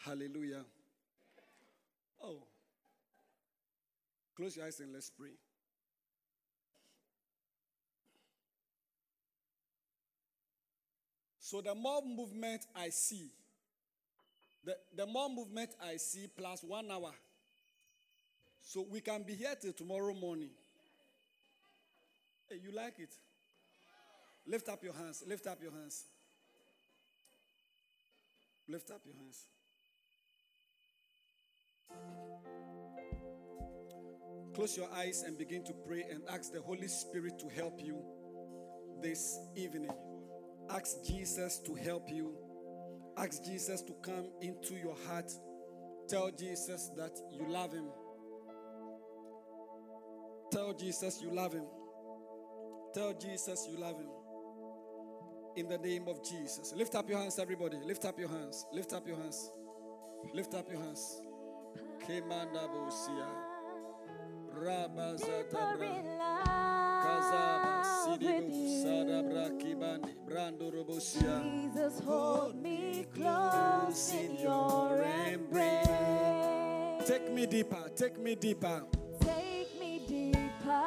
Hallelujah. Oh. Close your eyes and let's pray. So the more movement I see, the more movement I see plus 1 hour. So we can be here till tomorrow morning. Hey, you like it? Lift up your hands. Lift up your hands. Lift up your hands. Close your eyes and begin to pray and ask the Holy Spirit to help you this evening. Ask Jesus to help you. Ask Jesus to come into your heart. Tell Jesus that you love him. Tell Jesus you love him. Tell Jesus you love him. In the name of Jesus. Lift up your hands, everybody. Lift up your hands. Lift up your hands. Lift up your hands. Kemanda bosia. Rabazatabra. Kazaba sidibu sadabra kibani. Brando robosia. Jesus, hold me close in your embrace. Take me deeper. Take me deeper. Take me deeper.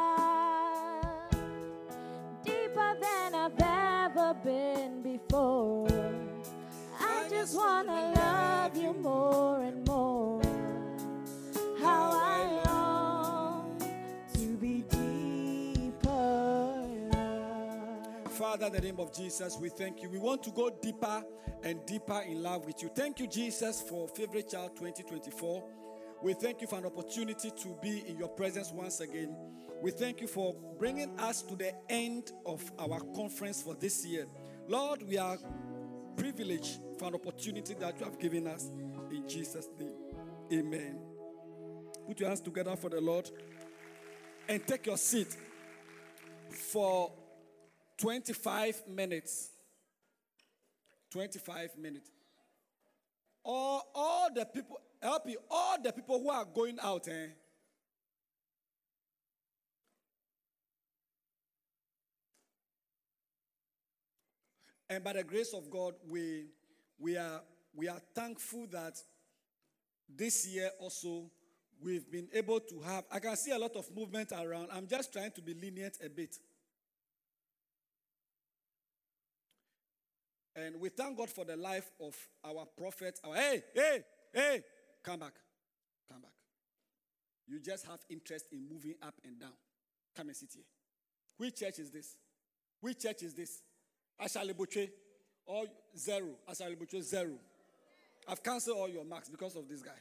Deeper than I've ever been before. I just want to love you more and more. How I long to be deeper. Father, in the name of Jesus, we thank you. We want to go deeper and deeper in love with you. Thank you, Jesus, for Favorite Child 2024. We thank you for an opportunity to be in your presence once again. We thank you for bringing us to the end of our conference for this year. Lord, we are privileged for an opportunity that you have given us. In Jesus' name, amen. Put your hands together for the Lord and take your seat for 25 minutes. 25 minutes. All the people, help you, all the people who are going out, And by the grace of God, we are thankful that this year also we've been able to have, I can see a lot of movement around. I'm just trying to be lenient a bit. And we thank God for the life of our prophet. Hey, come back. Come back. You just have interest in moving up and down. Come and sit here. Which church is this? Which church is this? Ashalibuche or zero? Ashalibuche 0. I've canceled all your marks because of this guy.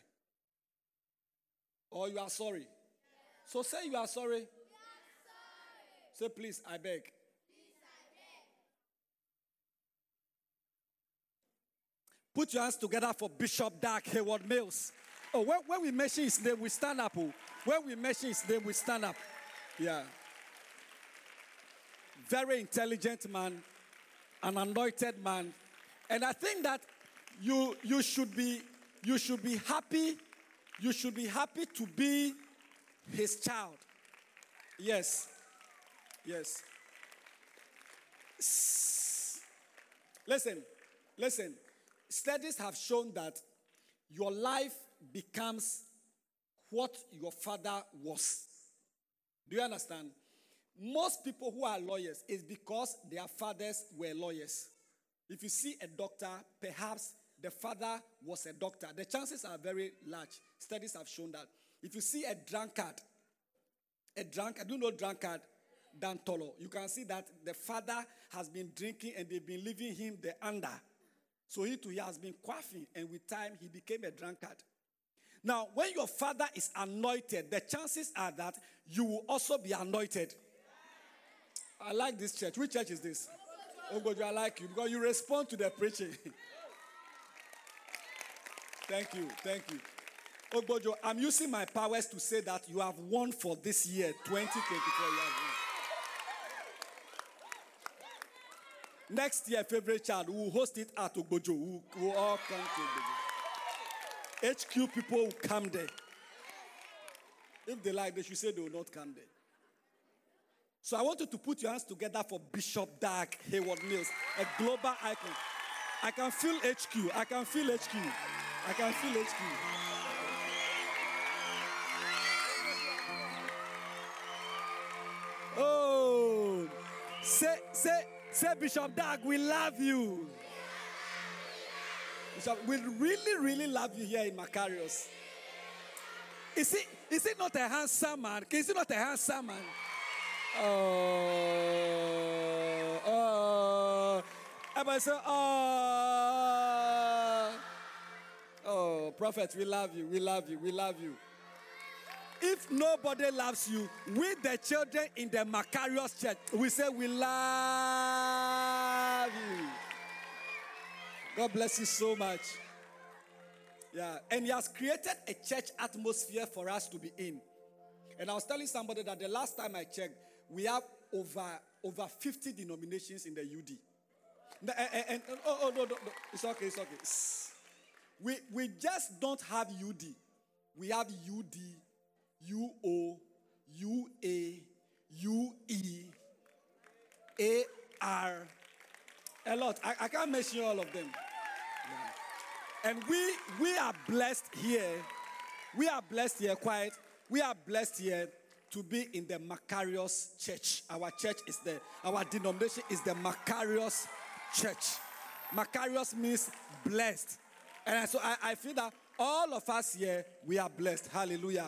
Or you are sorry. So say you are sorry. Say please, I beg. Put your hands together for Bishop Dag Heward-Mills. Oh, when we mention his name, we stand up. Oh. When we mention his name, we stand up. Yeah. Very intelligent man, an anointed man. And I think that you should be happy. You should be happy to be his child. Yes. Yes. Listen. Studies have shown that your life becomes what your father was. Do you understand? Most people who are lawyers is because their fathers were lawyers. If you see a doctor, perhaps the father was a doctor. The chances are very large. Studies have shown that. If you see a drunkard, do you know drunkard? Dan Tolo. You can see that the father has been drinking and they've been leaving him the under. So he too has been quaffing, and with time he became a drunkard. Now, when your father is anointed, the chances are that you will also be anointed. I like this church. Which church is this? Oh God, I like you because you respond to the preaching. Thank you. Oh God, I'm using my powers to say that you have won for this year, 2024. You have won. Next year, Favorite Child, we will host it at Ogbojo. We will all come to Ogbojo. HQ people will come there. If they like, they should say they will not come there. So I want you to put your hands together for Bishop Dag Heward-Mills, a global icon. I can feel HQ. I can feel HQ. Oh, say, Bishop Dag, we love you. Bishop, we really, really love you here in Macarius. Is he not a handsome man? Is he not a handsome man? Everybody say, oh, prophet, we love you, we love you, we love you. If nobody loves you, we the children in the Macarius church, we say we love you. God bless you so much. Yeah, and he has created a church atmosphere for us to be in. And I was telling somebody that the last time I checked, we have over 50 denominations in the UD. No, it's okay, it's okay. We just don't have UD. We have UD, UO, UA, UE, AR. A lot. I can't mention all of them. Yeah. And we are blessed here. We are blessed here, quiet. We are blessed here to be in the Macarius church. Our church is our denomination is the Macarius church. Macarius means blessed. And so I feel that all of us here, we are blessed. Hallelujah.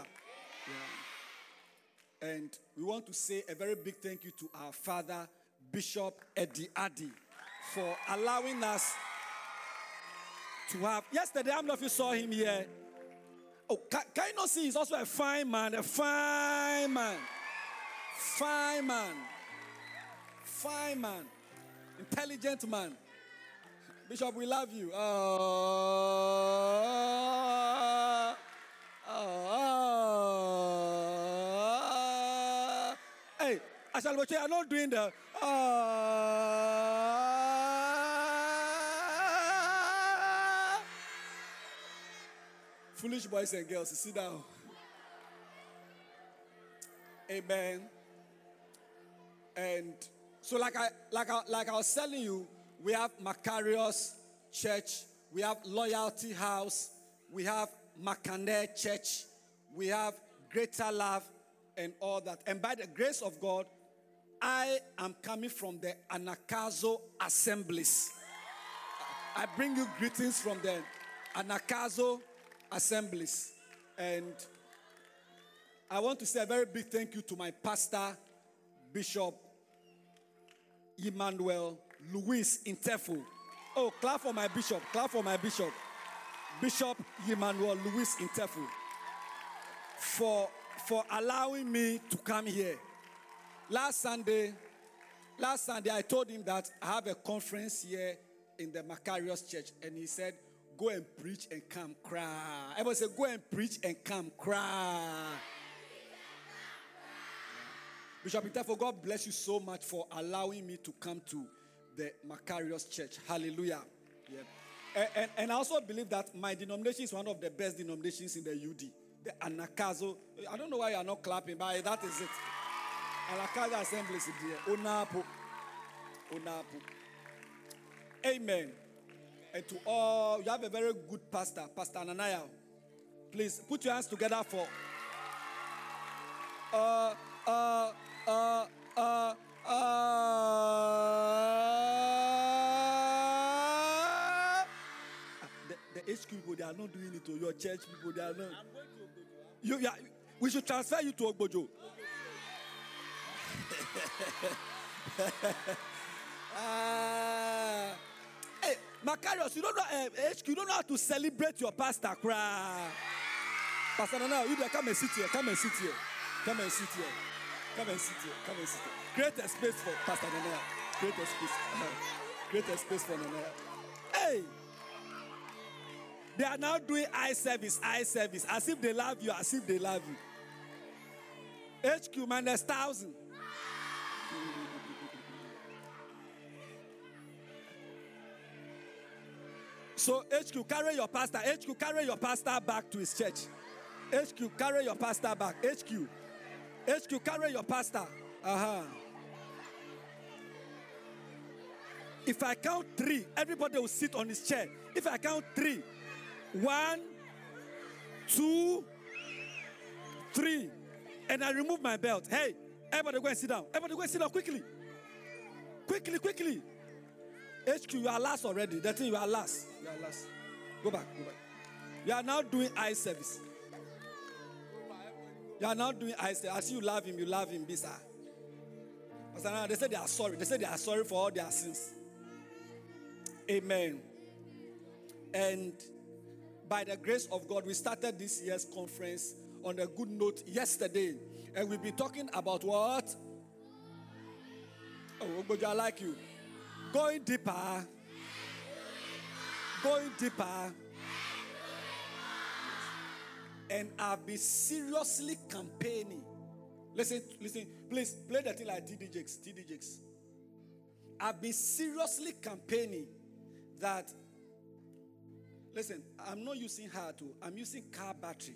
Yeah. And we want to say a very big thank you to our father, Bishop Eddie Addy, for allowing us to have. Yesterday, how many of you saw him here? Oh, can you not see? He's also a fine man, fine man, intelligent man. Bishop, we love you. Hey, I shall watch you. I'm not doing the. Foolish boys and girls, sit down. Amen. And so, like I was telling you, we have Macarius Church, we have Loyalty House, we have Makane Church, we have Greater Love, and all that. And by the grace of God, I am coming from the Anakazo Assemblies. I bring you greetings from the Anakazo Assemblies. And I want to say a very big thank you to my pastor, Bishop Emmanuel Louis Intefu. Oh, clap for my bishop. Clap for my bishop. Bishop Emmanuel Louis Intefu. For allowing me to come here. Last Sunday, I told him that I have a conference here in the Macarius Church. And he said, go and preach and come cry. Everybody say, go and preach and come cry. Bishop Intefu, God bless you so much for allowing me to come to the Macarius Church. Hallelujah. Yeah. And I also believe that my denomination is one of the best denominations in the UD. The Anakazo. I don't know why you are not clapping, but that is it. Anakazo Assembly is here. Onapo. Amen. And to all, you have a very good pastor, Pastor Ananaya. Please put your hands together for. The HQ people, they are not doing it to your church people. They are not. I'm going to Ogbojo. We should transfer you to Ogbojo. Hey, Macarius, you don't know HQ. You don't know how to celebrate your pastor. Pastor Nana, you come and sit here. Come and sit here. Come and sit here. Come and sit here. Come and sit here. Create a space for Pastor Nana. Create a space. Create a space for Nana. Hey. They are now doing eye service, as if they love you, as if they love you. HQ minus 1,000. So HQ, carry your pastor. HQ, carry your pastor back to his church. HQ, carry your pastor back. HQ, carry your pastor. If I count 3, everybody will sit on his chair. If I count 3, 1, 2, 3. And I remove my belt. Hey, everybody go and sit down. Everybody go and sit down quickly. Quickly. HQ, you are last already. That thing, you are last. You are last. Go back. You are now doing eye service. You are now doing eye service. I see you love him, Bisa. They say they are sorry. They say they are sorry for all their sins. Amen. And by the grace of God, we started this year's conference on a good note yesterday. And we'll be talking about what? Oh, Ogbojo, I like you. Going deeper. And I'll be seriously campaigning. Listen, please play the thing like TD Jakes. I've been seriously campaigning that, listen, I'm not using hard tool, I'm using car battery.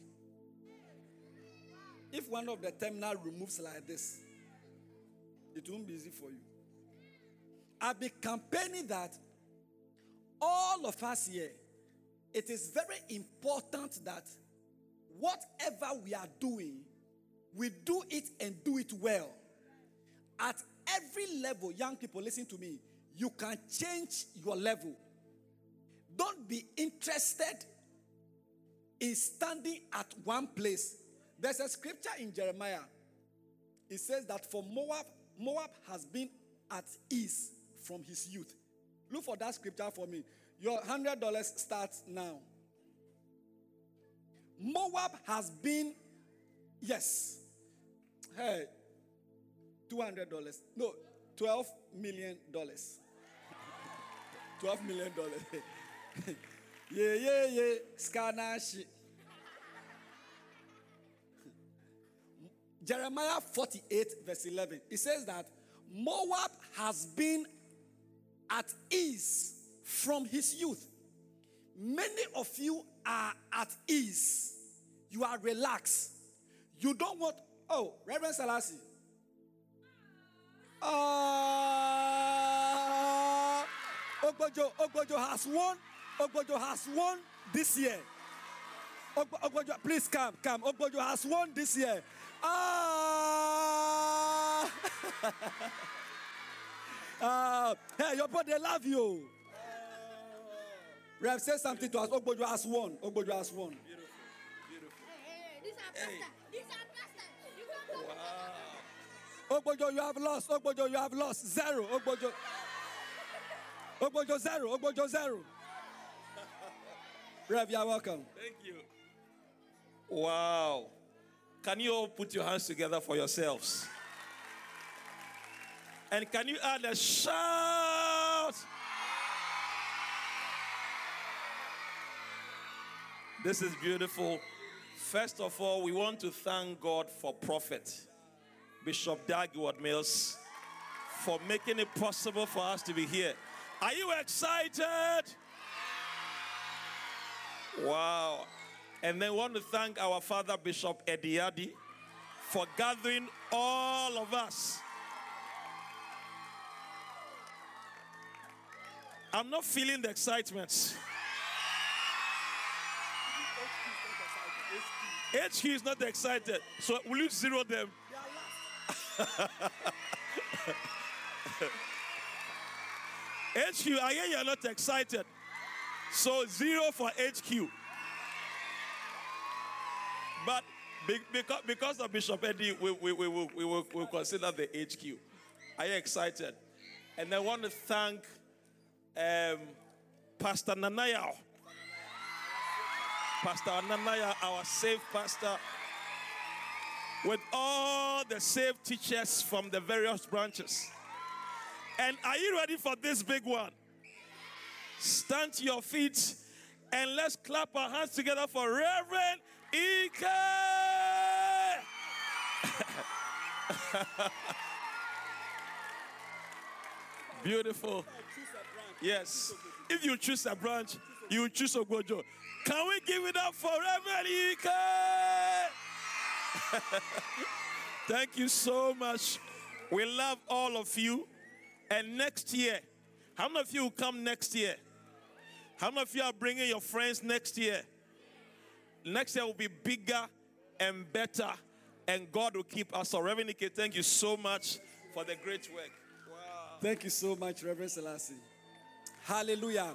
If one of the terminal removes like this, it won't be easy for you. I've been campaigning that all of us here, it is very important that whatever we are doing, we do it and do it well. At every level, young people, listen to me. You can change your level. Don't be interested in standing at one place. There's a scripture in Jeremiah. It says that for Moab has been at ease from his youth. Look for that scripture for me. Your $100 starts now. Moab has been, yes. Hey, $200. No, $12 million. $12 million. Yeah. Scanner shit. Jeremiah 48, verse 11. It says that Moab has been at ease from his youth. Many of you are at ease. You are relaxed. You don't want, Reverend Selassie. Ogbojo has won. Ogbojo has won this year. Ogbojo, please come. Ogbojo has won this year. Hey, your body, they love you. Rev, say something to us. Ogbojo has won. Ogbojo has won. Beautiful. Hey, these are pasta. Wow. Ogbojo, you have lost. Ogbojo, you have lost. 0. Ogbojo 0. Ogbojo 0. Rev, you are welcome. Thank you. Wow. Can you all put your hands together for yourselves? And can you add a shout? This is beautiful. First of all, we want to thank God for Prophet Bishop Dag Heward-Mills for making it possible for us to be here. Are you excited? Wow. And then we want to thank our father, Bishop Eddie Addy, for gathering all of us. I'm not feeling the excitement. HQ is not excited. So will you zero them? HQ, I hear you're not excited. So 0 for HQ. But because of Bishop Eddie, we will consider the HQ. Are you excited? And I want to thank Pastor Nanaya. Pastor Nanaya, our saved pastor, with all the saved teachers from the various branches. And are you ready for this big one? Stand to your feet and let's clap our hands together for Reverend Ike. Beautiful. Yes. If you choose a branch, you choose Ogbojo. Can we give it up for Reverend Ike? Thank you so much. We love all of you. And next year, how many of you will come next year? How many of you are bringing your friends next year? Next year will be bigger and better, and God will keep us. So, Reverend Ike, thank you so much for the great work. Wow. Thank you so much, Reverend Selassie. Hallelujah.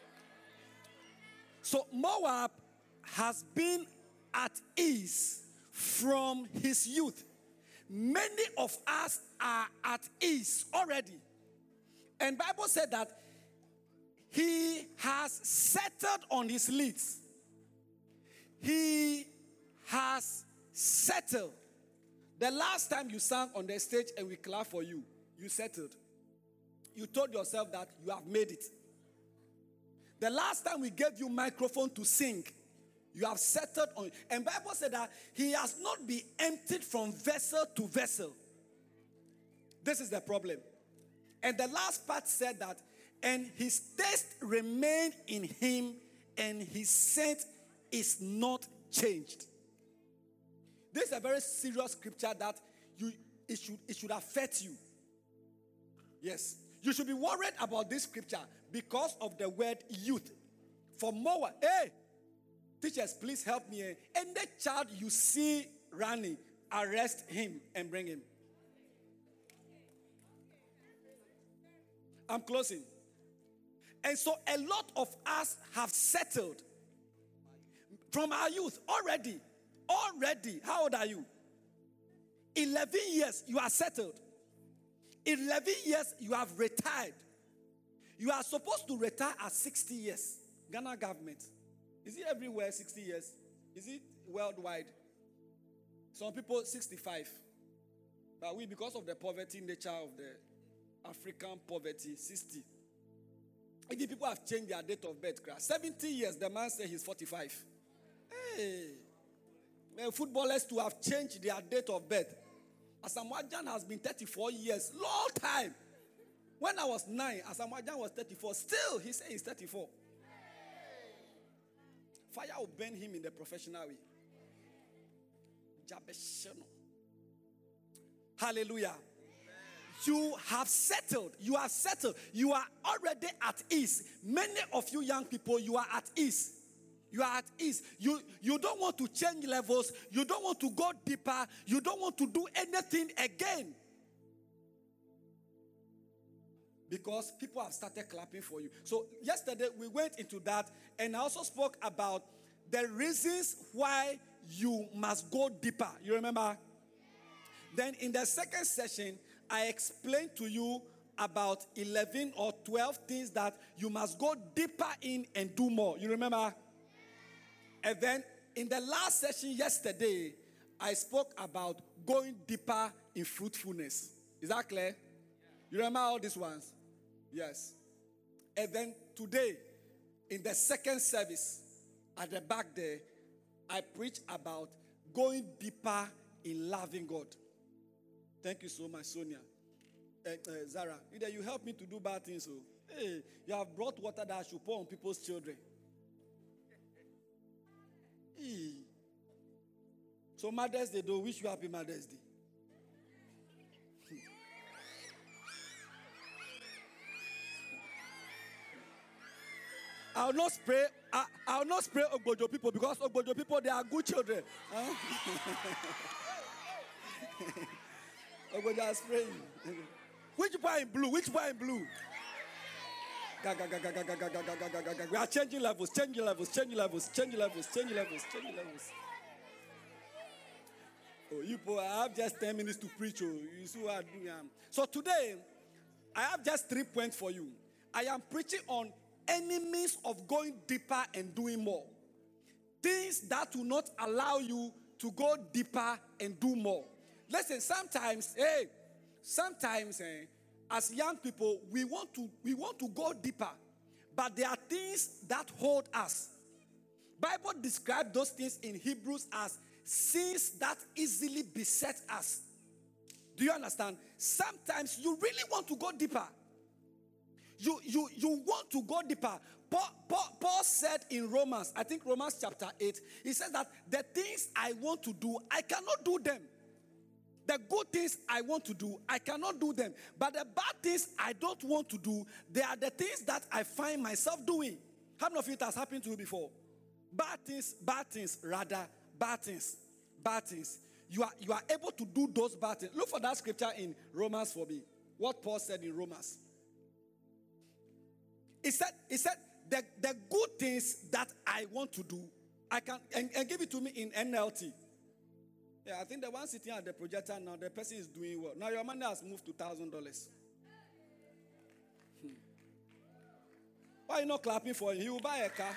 So Moab has been at ease from his youth. Many of us are at ease already. And Bible said that he has settled on his leads. He has settled. The last time you sang on the stage and we clapped for you, you settled. You told yourself that you have made it. The last time we gave you microphone to sing, you have settled on it. And Bible said that he has not been emptied from vessel to vessel. This is the problem. And the last part said that, and his taste remained in him, and his scent is not changed. This is a very serious scripture that it should affect you. Yes. You should be worried about this scripture because of the word youth. For Moab, hey, teachers, please help me. Any child you see running, arrest him and bring him. I'm closing. And so a lot of us have settled from our youth already. Already. How old are you? 11 years, you are settled. 11 years, you have retired. You are supposed to retire at 60 years. Ghana government. Is it everywhere 60 years? Is it worldwide? Some people 65. But we, because of the poverty nature of the African poverty, 60. If people have changed their date of birth, 70 years, the man says he's 45. Hey. Footballers to have changed their date of birth. Asamoah Gyan has been 34 years. Long time. When I was 9, Asamoah Gyan was 34. Still, he said he's 34. Fire will burn him in the professional way. Jabesheno. Hallelujah. You have settled. You are settled. You are already at ease. Many of you young people, you are at ease. You are at ease. You don't want to change levels. You don't want to go deeper. You don't want to do anything again. Because people have started clapping for you. So yesterday we went into that, and I also spoke about the reasons why you must go deeper. You remember? Then in the second session, I explained to you about 11 or 12 things that you must go deeper in and do more. You remember? And then in the last session yesterday, I spoke about going deeper in fruitfulness. Is that clear? You remember all these ones? Yes. And then today, in the second service, at the back there, I preach about going deeper in loving God. Thank you so much, Sonia. Zara, either you help me to do bad things. So, hey, you have brought water that I should pour on people's children. So Mother's Day, though, wish you happy Mother's Day. I'll not spray Ogbojo people because Ogbojo people, they are good children. Huh? Ogbojo are spraying. Which boy in blue? Which boy in blue? We are changing levels. Oh, you boy, I have just 10 minutes to preach. Oh, you see what I do. So today, I have just 3 points for you. I am preaching on enemies of going deeper and doing more. Things that will not allow you to go deeper and do more. Listen, sometimes, as young people, we want to go deeper, but there are things that hold us. Bible describes those things in Hebrews as sins that easily beset us. Do you understand? Sometimes you really want to go deeper. You want to go deeper. Paul said in Romans, I think Romans chapter 8, he says that the things I want to do, I cannot do them. The good things I want to do, I cannot do them. But the bad things I don't want to do, they are the things that I find myself doing. How many of you it has happened to you before? Bad things, rather, bad things. You are able to do those bad things. Look for that scripture in Romans for me. What Paul said in Romans. He said, the good things that I want to do, I can, and give it to me in NLT. Yeah, I think the one sitting at the projector now, the person is doing well. Now your money has moved to $1,000. Why are you not clapping for him? He will buy a car.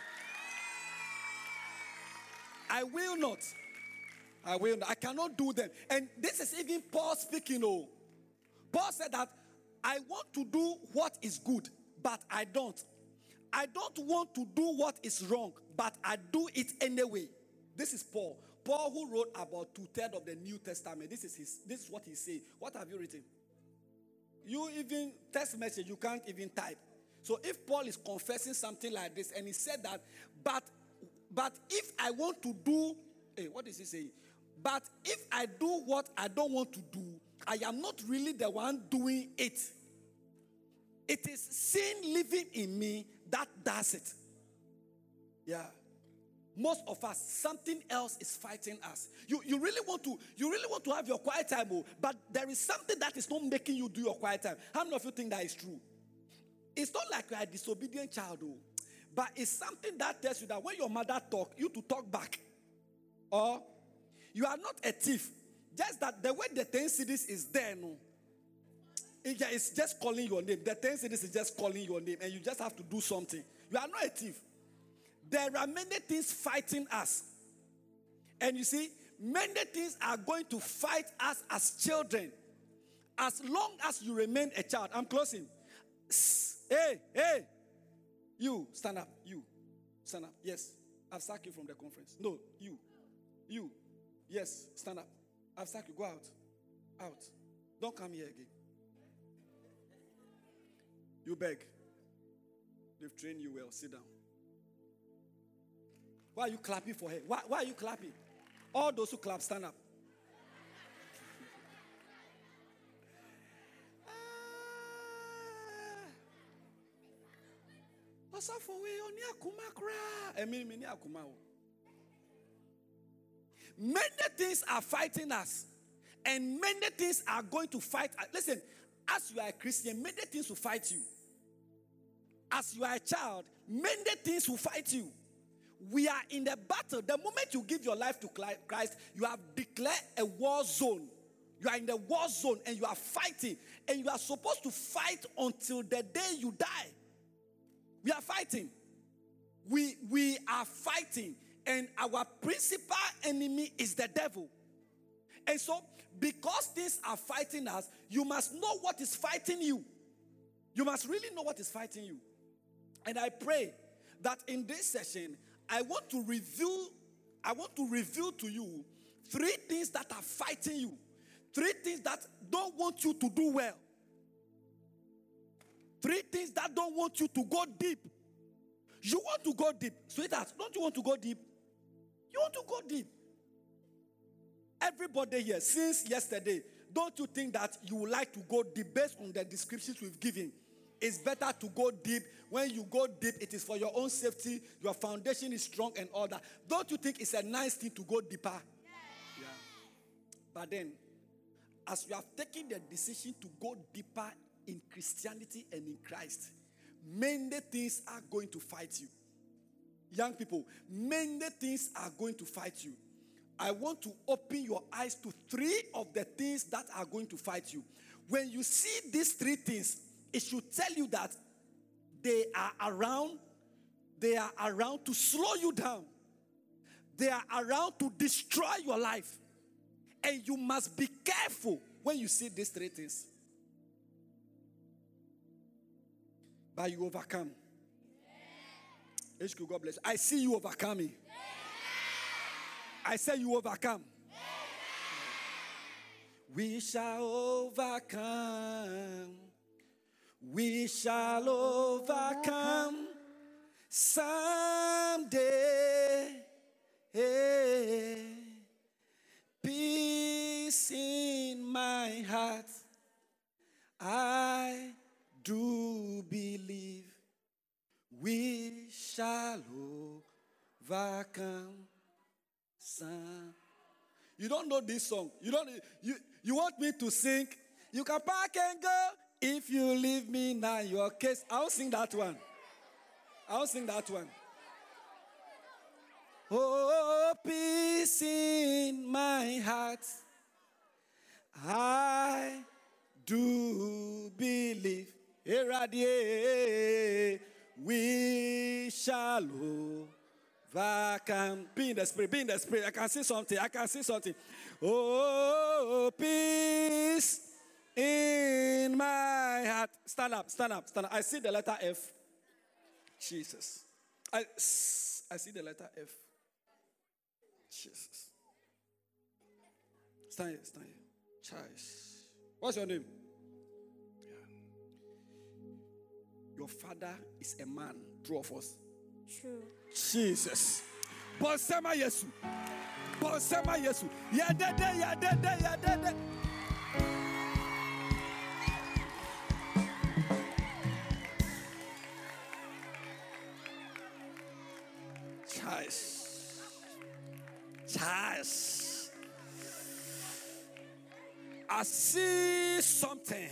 I will not. I cannot do them. And this is even Paul speaking. Oh, Paul said that I want to do what is good, but I don't. I don't want to do what is wrong, but I do it anyway. This is Paul. Paul, who wrote about 2/3 of the New Testament. This is what he said. What have you written? You even text message, you can't even type. So if Paul is confessing something like this, and he said that, but if I want to do, what does he say? But if I do what I don't want to do, I am not really the one doing it. It is sin living in me that does it. Yeah. Most of us, something else is fighting us. You really want to have your quiet time, but there is something that is not making you do your quiet time. How many of you think that is true? It's not like you are a disobedient child, but it's something that tells you that when your mother talk, you to talk back. Or you are not a thief. Just that the way the 10 cities is there, no. It's just calling your name. The 10 cities is just calling your name, and you just have to do something. You are not a thief. There are many things fighting us. And you see, many things are going to fight us as children. As long as you remain a child. I'm closing. Hey. You, stand up. You, stand up. Yes. I've sacked you from the conference. No, you. Yes, stand up. I've sacked you. Go out. Out. Don't come here again. You beg. They've trained you well. Sit down. Why are you clapping for her? Why are you clapping? All those who clap, stand up. Many things are fighting us, and many things are going to fight us. Listen, as you are a Christian, many things will fight you. As you are a child, many things will fight you. We are in the battle. The moment you give your life to Christ, you have declared a war zone. You are in the war zone and you are fighting. And you are supposed to fight until the day you die. We are fighting. We are fighting. And our principal enemy is the devil. And so, because things are fighting us, you must know what is fighting you. You must really know what is fighting you. And I pray that in this session, I want to reveal to you 3 things that are fighting you. 3 things that don't want you to do well. 3 things that don't want you to go deep. You want to go deep. Sweetheart, don't you want to go deep? You want to go deep. Everybody here, since yesterday, don't you think that you would like to go deep based on the descriptions we've given? It's better to go deep. When you go deep, it is for your own safety. Your foundation is strong and all that. Don't you think it's a nice thing to go deeper? Yeah. But then, as you have taken the decision to go deeper in Christianity and in Christ, many things are going to fight you. Young people, many things are going to fight you. I want to open your eyes to 3 of the things that are going to fight you. When you see these 3 things, it should tell you that they are around to slow you down. They are around to destroy your life. And you must be careful when you see these 3 things. But you overcome. HQ, God bless you. I see you overcoming. I say you overcome. We shall overcome. We shall overcome someday. Peace in my heart. I do believe we shall overcome. You don't know this song. You want me to sing? You can pack and go. If you leave me now, your case. I'll sing that one. Oh, peace in my heart. I do believe. We shall overcome. Be in the spirit. I can see something. Oh, peace in my heart. Stand up. I see the letter F. Jesus. I see the letter F. Jesus. Stand here. Charles. What's your name? Your father is a man. True of us. True. Jesus. Bonsema Yesu. Yadede. Charles. I see something.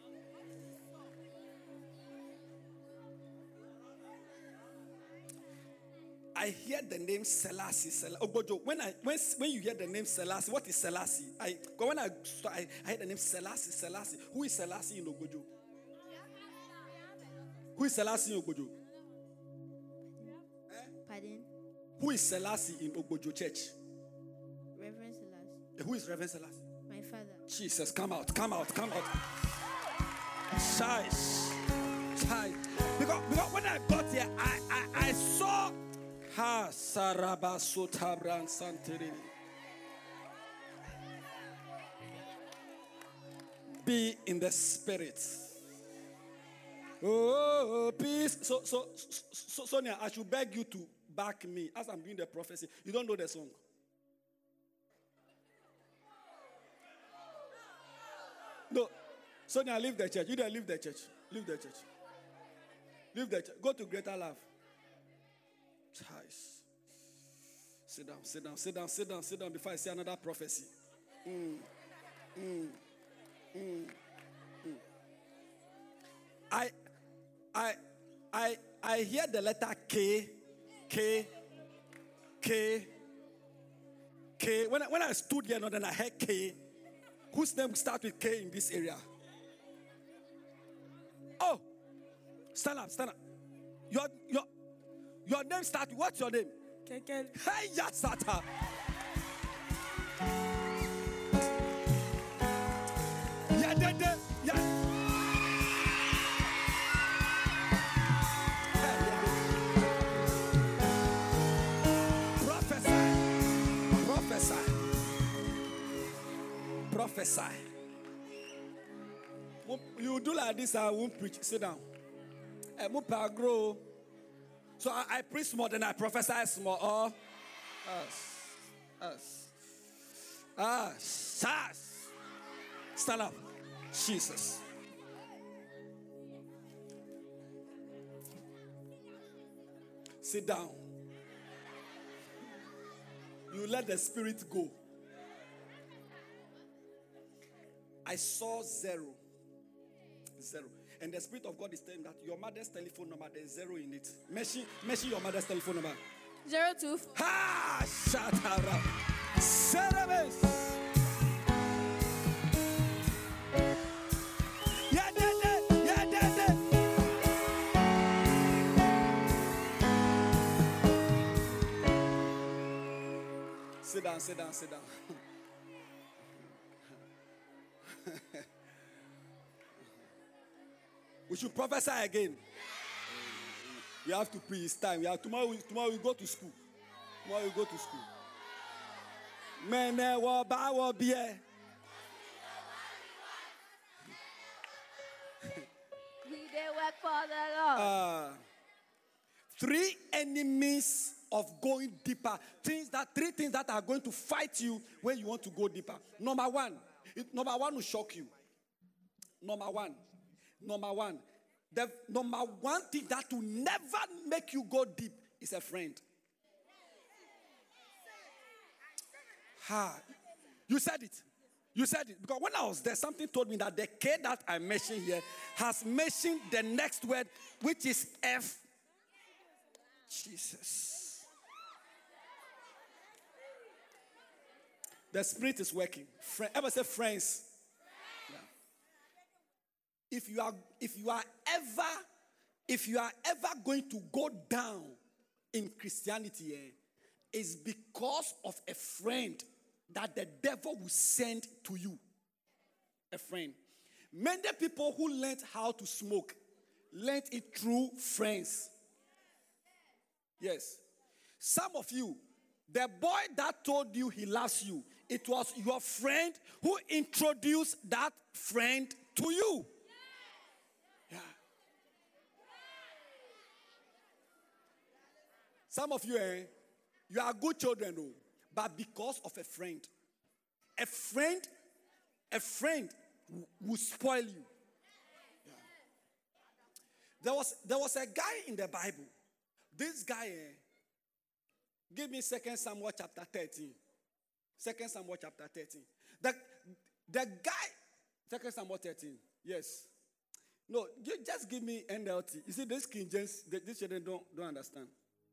I hear the name Selassie. When you hear the name Selassie, what is Selassie? I heard the name Selassie. Who is Selassie in Ogbojo? Who is Selassie in Ogbojo? Pardon? Who is Selassie in Ogbojo Church? Reverend Selassie. Who is Reverend Selassie? My father. Jesus, come out. Shy. Because when I got here, I saw Saraba Sotabran Santiri. Be in the spirit. Oh, peace. So, Sonia, I should beg you to back me as I'm doing the prophecy. You don't know the song. No. Sonia, leave the church. You don't leave the church. Leave the church. Go to Greater Love. Sit down before I say another prophecy. I hear the letter K. When I stood here, then I heard K. Whose name starts with K in this area? Oh, stand up. Your name starts with, what's your name? Keken. Hey, Yasata. Prophesy. You do like this, I won't preach. Sit down. Grow. So I preach more than I prophesy more. Oh, stand up. Jesus. Sit down. You let the spirit go. I saw 0. And the Spirit of God is telling that your mother's telephone number, there's 0 in it. Mention your mother's telephone number. 02. Ha! Shut up. Service. Sit down. We should prophesy again. We have to preach. It's time. Tomorrow we go to school. Mene wo ba wo bie. We dey work for the Lord. 3 enemies of going deeper. 3 things that are going to fight you when you want to go deeper. Number one will shock you. Number one, The number one thing that will never make you go deep is a friend. You said it. You said it. Because when I was there, something told me that the K that I mentioned here has mentioned the next word, which is F. Jesus. The Spirit is working. Ever say friends? Yeah. If you are ever going to go down in Christianity, it's because of a friend that the devil will send to you. A friend. Many people who learned how to smoke learned it through friends. Yes. Some of you, the boy that told you he loves you, it was your friend who introduced that friend to you. Yeah. Some of you, you are good children, though, but because of a friend will spoil you. Yeah. There was a guy in the Bible. This guy, give me 2 Samuel chapter 13. 2 Samuel chapter 13. The guy, 2 Samuel 13, yes. No, just give me NLT. You see, this King James, these children don't understand.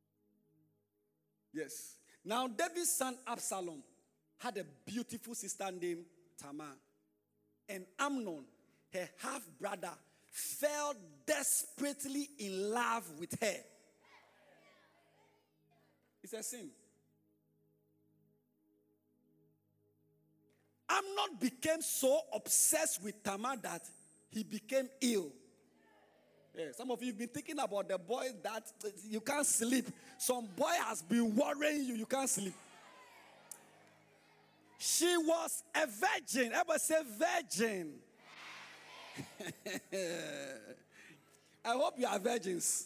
Yes. Now, David's son Absalom had a beautiful sister named Tamar. And Amnon, her half-brother, fell desperately in love with her. It's a sin. Amnon became so obsessed with Tamar that he became ill. Yeah, some of you have been thinking about the boy that you can't sleep. Some boy has been worrying you can't sleep. She was a virgin. Everybody say virgin. I hope you are virgins.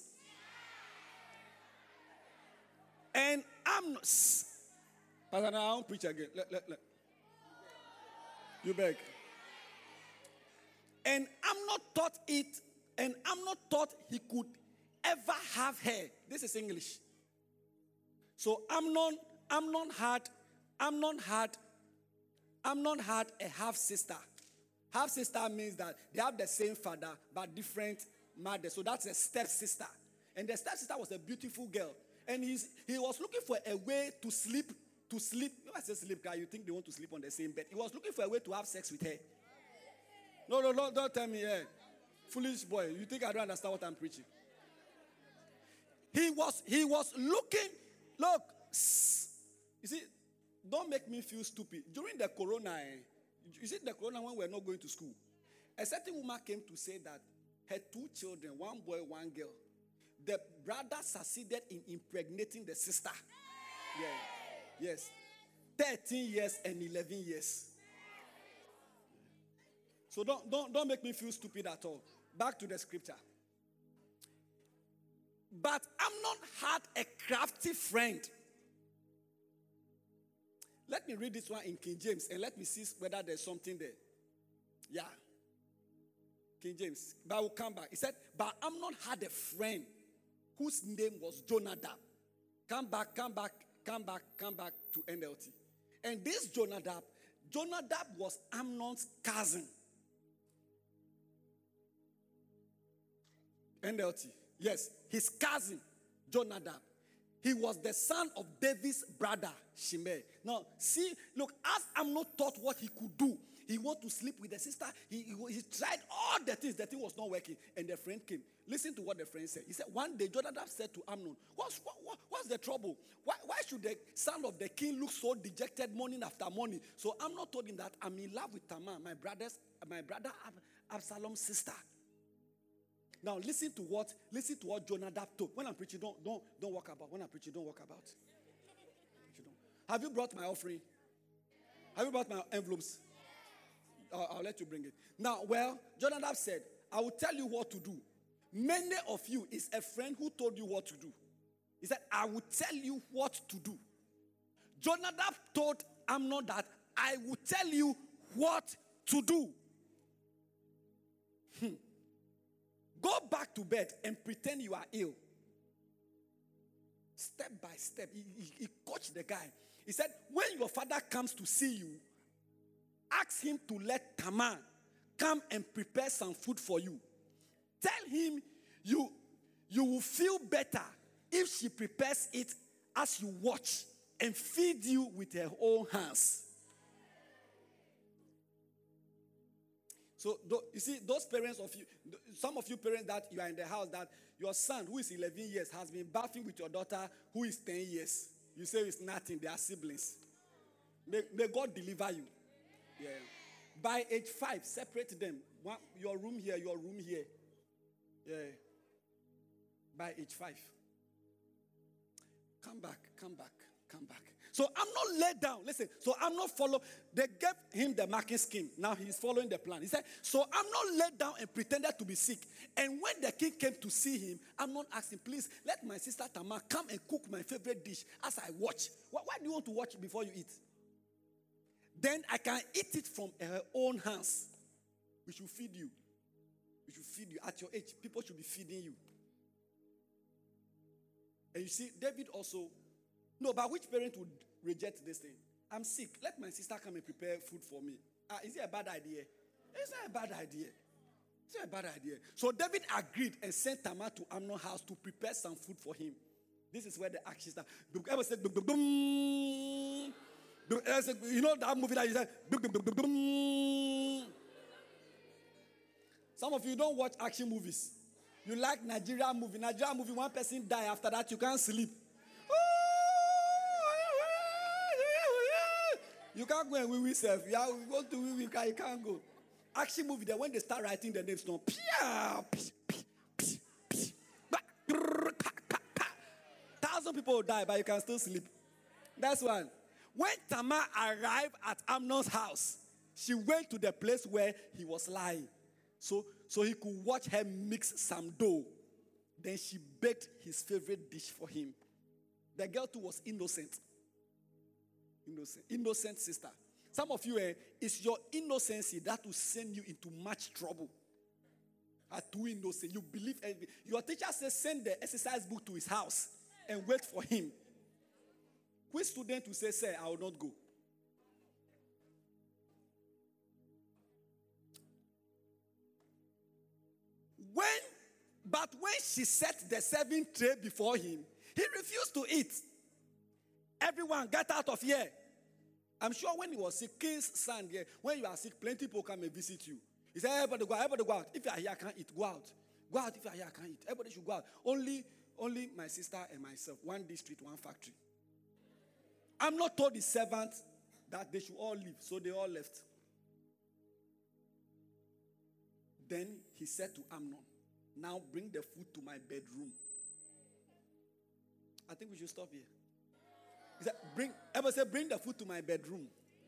And Amnon, Pastor, now I won't preach again. Let. You beg. And Amnon thought he could ever have her. This is English. So Amnon had a half sister. Half sister means that they have the same father but different mother. So that's a step sister. And the step sister was a beautiful girl. And he was looking for a way to sleep. When I say sleep, guy, you think they want to sleep on the same bed. He was looking for a way to have sex with her. No, don't tell me. Foolish boy, you think I don't understand what I'm preaching? He was looking. Look, you see, don't make me feel stupid. During the corona, you see the corona when we're not going to school, a certain woman came to say that her two children, one boy, one girl, the brother succeeded in impregnating the sister. Yeah. Yes. 13 years and 11 years. So don't make me feel stupid at all. Back to the scripture. But Amnon had a crafty friend. Let me read this one in King James and let me see whether there's something there. Yeah. King James. But I will come back. He said, but Amnon had a friend whose name was Jonadab. Come back to NLT. And this Jonadab was Amnon's cousin. NLT. Yes, his cousin, Jonadab. He was the son of David's brother, Shimei. Now, see, look, as Amnon thought what he could do, he wanted to sleep with the sister. He tried all the things. The thing was not working. And the friend came. Listen to what the friend said. He said, one day, Jonadab said to Amnon, what's the trouble? Why should the son of the king look so dejected morning after morning? So Amnon told him that I'm in love with Tamar, my brother Absalom's sister. Now listen to what Jonadab told. When I'm preaching, don't walk about. When I'm preaching, don't walk about. Have you brought my offering? Have you brought my envelopes? I'll let you bring it. Now, Jonadab said, I will tell you what to do. Many of you is a friend who told you what to do. He said, I will tell you what to do. Jonadab told Amnon that I will tell you what to do. Go back to bed and pretend you are ill. Step by step. He coached the guy. He said, when your father comes to see you, ask him to let Tamar come and prepare some food for you. Tell him you will feel better if she prepares it as you watch and feed you with her own hands. So, you see, those parents of you, some of you parents that you are in the house, that your son, who is 11 years, has been bathing with your daughter, who is 10 years. You say it's nothing, they are siblings. May God deliver you. Yeah. By age 5, separate them. Your room here, your room here. Yeah. By age 5. Come back. So I'm not let down. Listen, so I'm not follow. They gave him the marking scheme. Now he's following the plan. He said, so I'm not let down and pretended to be sick. And when the king came to see him, I'm not asking, please let my sister Tamar come and cook my favorite dish as I watch. Why do you want to watch before you eat? Then I can eat it from her own hands. We should feed you. At your age, people should be feeding you. And you see, David also, but which parent would reject this thing? I'm sick. Let my sister come and prepare food for me. Is it a bad idea? It's not a bad idea. So David agreed and sent Tamar to Amnon's house to prepare some food for him. This is where the action starts. Ever said, you know that movie that you said, some of you don't watch action movies. You like Nigerian movie. One person die, after that you can't sleep. You can't go and wee self. You go to wee, you can't go. Action movie, then when they start writing the names, no, 1,000 people will die, but you can still sleep. That's one. When Tamar arrived at Amnon's house, she went to the place where he was lying. So he could watch her mix some dough. Then she baked his favorite dish for him. The girl too was innocent. Innocent sister. Some of you, it's your innocency that will send you into much trouble. Are too innocent. You believe everything. Your teacher says send the exercise book to his house and wait for him. Which student will say, sir, I will not go? But when she set the serving tray before him, he refused to eat. Everyone, get out of here. I'm sure when he was sick, king's son, when you are sick, plenty people come and visit you. He said, everybody go out. If you are here, I can't eat. Go out. Go out if you are here, I can't eat. Everybody should go out. Only my sister and myself. One district, one factory. I'm not told the servants that they should all leave. So they all left. Then he said to Amnon, now bring the food to my bedroom. I think we should stop here. He said, bring the food to my bedroom.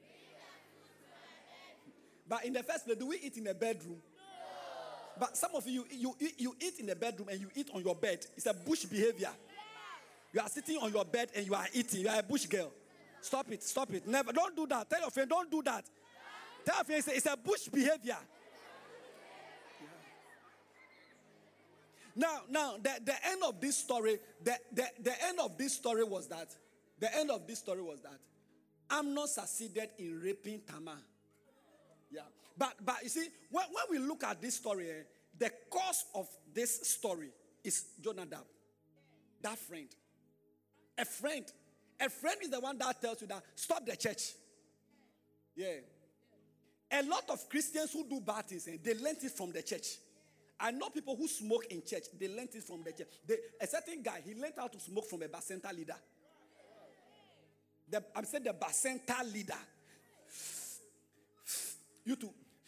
But in the first place, do we eat in the bedroom? No. But some of you eat in the bedroom and you eat on your bed. It's a bush behavior. You are sitting on your bed and you are eating. You are a bush girl. Stop it. Never. Don't do that. Tell your friend, don't do that. Tell your friend, it's a bush behavior. Yeah. Now, the end of this story, the end of this story was that Amnon succeeded in raping Tamar. Yeah. But you see, when we look at this story, the cause of this story is Jonadab. That friend. A friend is the one that tells you that stop the church. Yeah. A lot of Christians who do bad things, they learned it from the church. I know people who smoke in church, they learned it from the church. A certain guy, he learned how to smoke from a Bacenta leader. I'm saying the Bacenta leader. You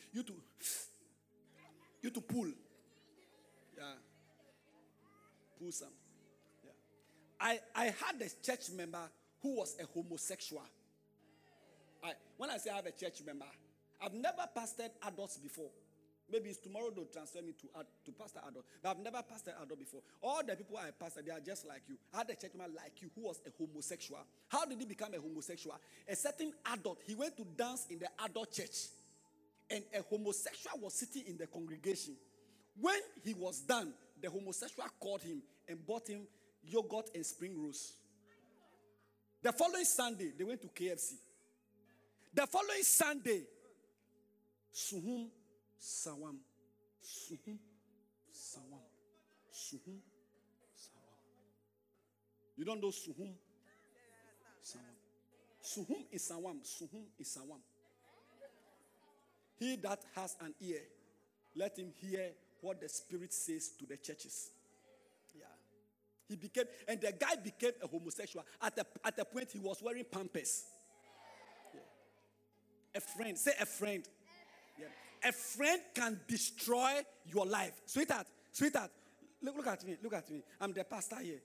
to pull. Yeah. Pull some. Yeah. I had a church member who was a homosexual. When I say I have a church member, I've never pastored adults before. Maybe it's tomorrow they'll transfer me to pastor adult. But I've never pastored adult before. All the people I pastor, they are just like you. I had a church member like you who was a homosexual. How did he become a homosexual? A certain adult, he went to dance in the adult church. And a homosexual was sitting in the congregation. When he was done, the homosexual called him and bought him yogurt and spring rolls. The following Sunday, they went to KFC. The following Sunday, Suhum Sawam. Suhum Sawam. Suhum Sawam. You don't know Suhum Sawam? Suhum is Sawam. Suhum is Sawam. He that has an ear, let him hear what the Spirit says to the churches. Yeah. He became, and the guy became a homosexual. At a point, he was wearing pampers. Yeah. A friend. Say a friend. Yeah. A friend can destroy your life. Sweetheart, look at me. I'm the pastor here.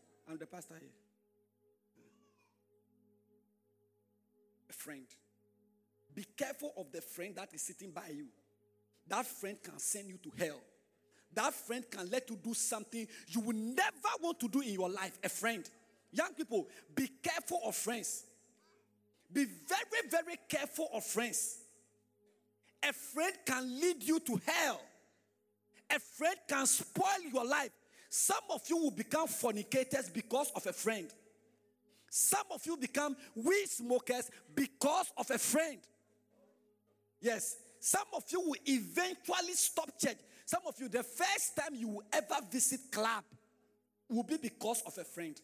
A friend. Be careful of the friend that is sitting by you. That friend can send you to hell. That friend can let you do something you will never want to do in your life. A friend. Young people, be careful of friends. Be very, very careful of friends. A friend can lead you to hell. A friend can spoil your life. Some of you will become fornicators because of a friend. Some of you become weed smokers because of a friend. Yes. Some of you will eventually stop church. Some of you, the first time you will ever visit club will be because of a friend.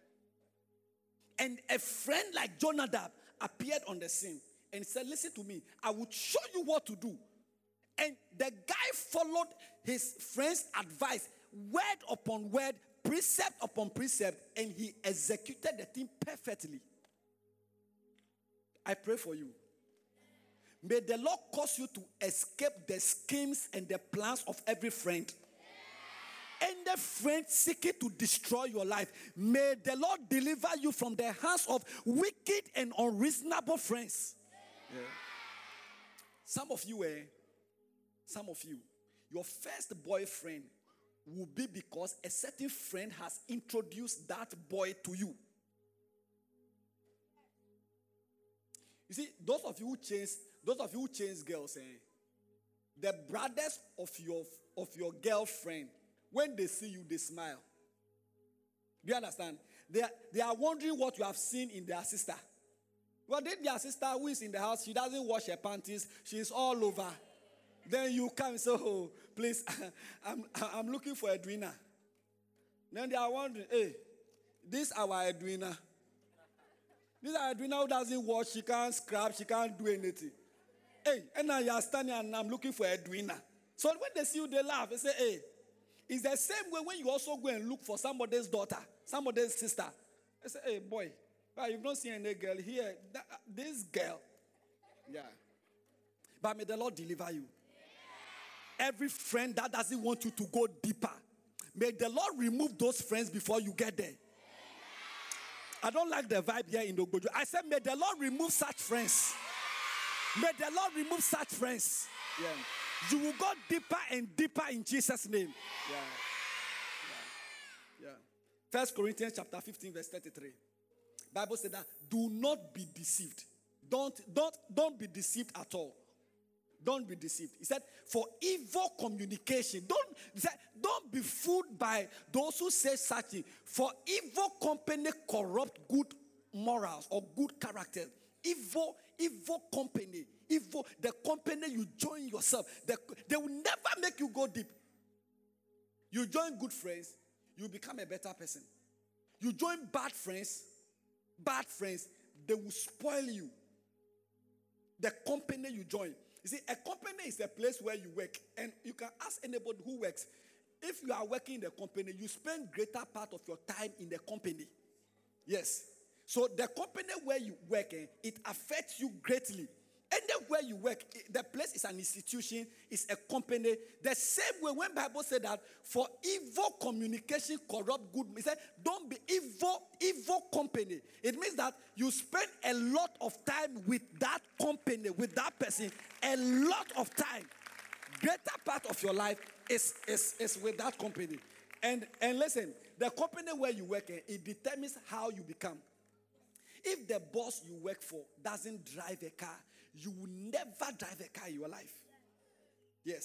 And a friend like Jonadab appeared on the scene and said, listen to me, I will show you what to do. And the guy followed his friend's advice, word upon word, precept upon precept, and he executed the thing perfectly. I pray for you. May the Lord cause you to escape the schemes and the plans of every friend. Any friend seeking to destroy your life, may the Lord deliver you from the hands of wicked and unreasonable friends. Yeah. Some of you, your first boyfriend will be because a certain friend has introduced that boy to you. You see, those of you who change girls, the brothers of your girlfriend, when they see you, they smile. Do you understand? They are wondering what you have seen in their sister. Well, their sister who is in the house, she doesn't wash her panties. She is all over. Then you come and say, oh, please, I'm looking for Edwina. Then they are wondering, hey, this is our Edwina. This is our Edwina who doesn't wash, she can't scrub, she can't do anything. Hey, and now you are standing and I'm looking for Edwina. So when they see you, they laugh. They say, hey, it's the same way when you also go and look for somebody's daughter, somebody's sister. They say, hey, boy, you've not seen any girl here. This girl. Yeah. But may the Lord deliver you. Every friend that doesn't want you to go deeper, may the Lord remove those friends before you get there. I don't like the vibe here in Ogbojo. I said, may the Lord remove such friends. May the Lord remove such friends. Yeah. You will go deeper and deeper in Jesus' name. Yeah. 1 Corinthians chapter 15, verse 33. Bible said that do not be deceived. Don't be deceived at all. Don't be deceived. He said, for evil communication. Don't be fooled by those who say such thing. For evil company corrupt good morals or good character. Evil company. The company you join yourself. They will never make you go deep. You join good friends, you become a better person. You join bad friends, they will spoil you. The company you join. You see, a company is a place where you work. And you can ask anybody who works. If you are working in the company, you spend greater part of your time in the company. Yes. So the company where you work, it affects you greatly. Anywhere you work, the place is an institution, it's a company. The same way when Bible said that for evil communication corrupt good, it said don't be evil company. It means that you spend a lot of time with that company, with that person, a lot of time. Greater part of your life is with that company. And listen, the company where you work, it determines how you become. If the boss you work for doesn't drive a car, you will never drive a car in your life. Yes.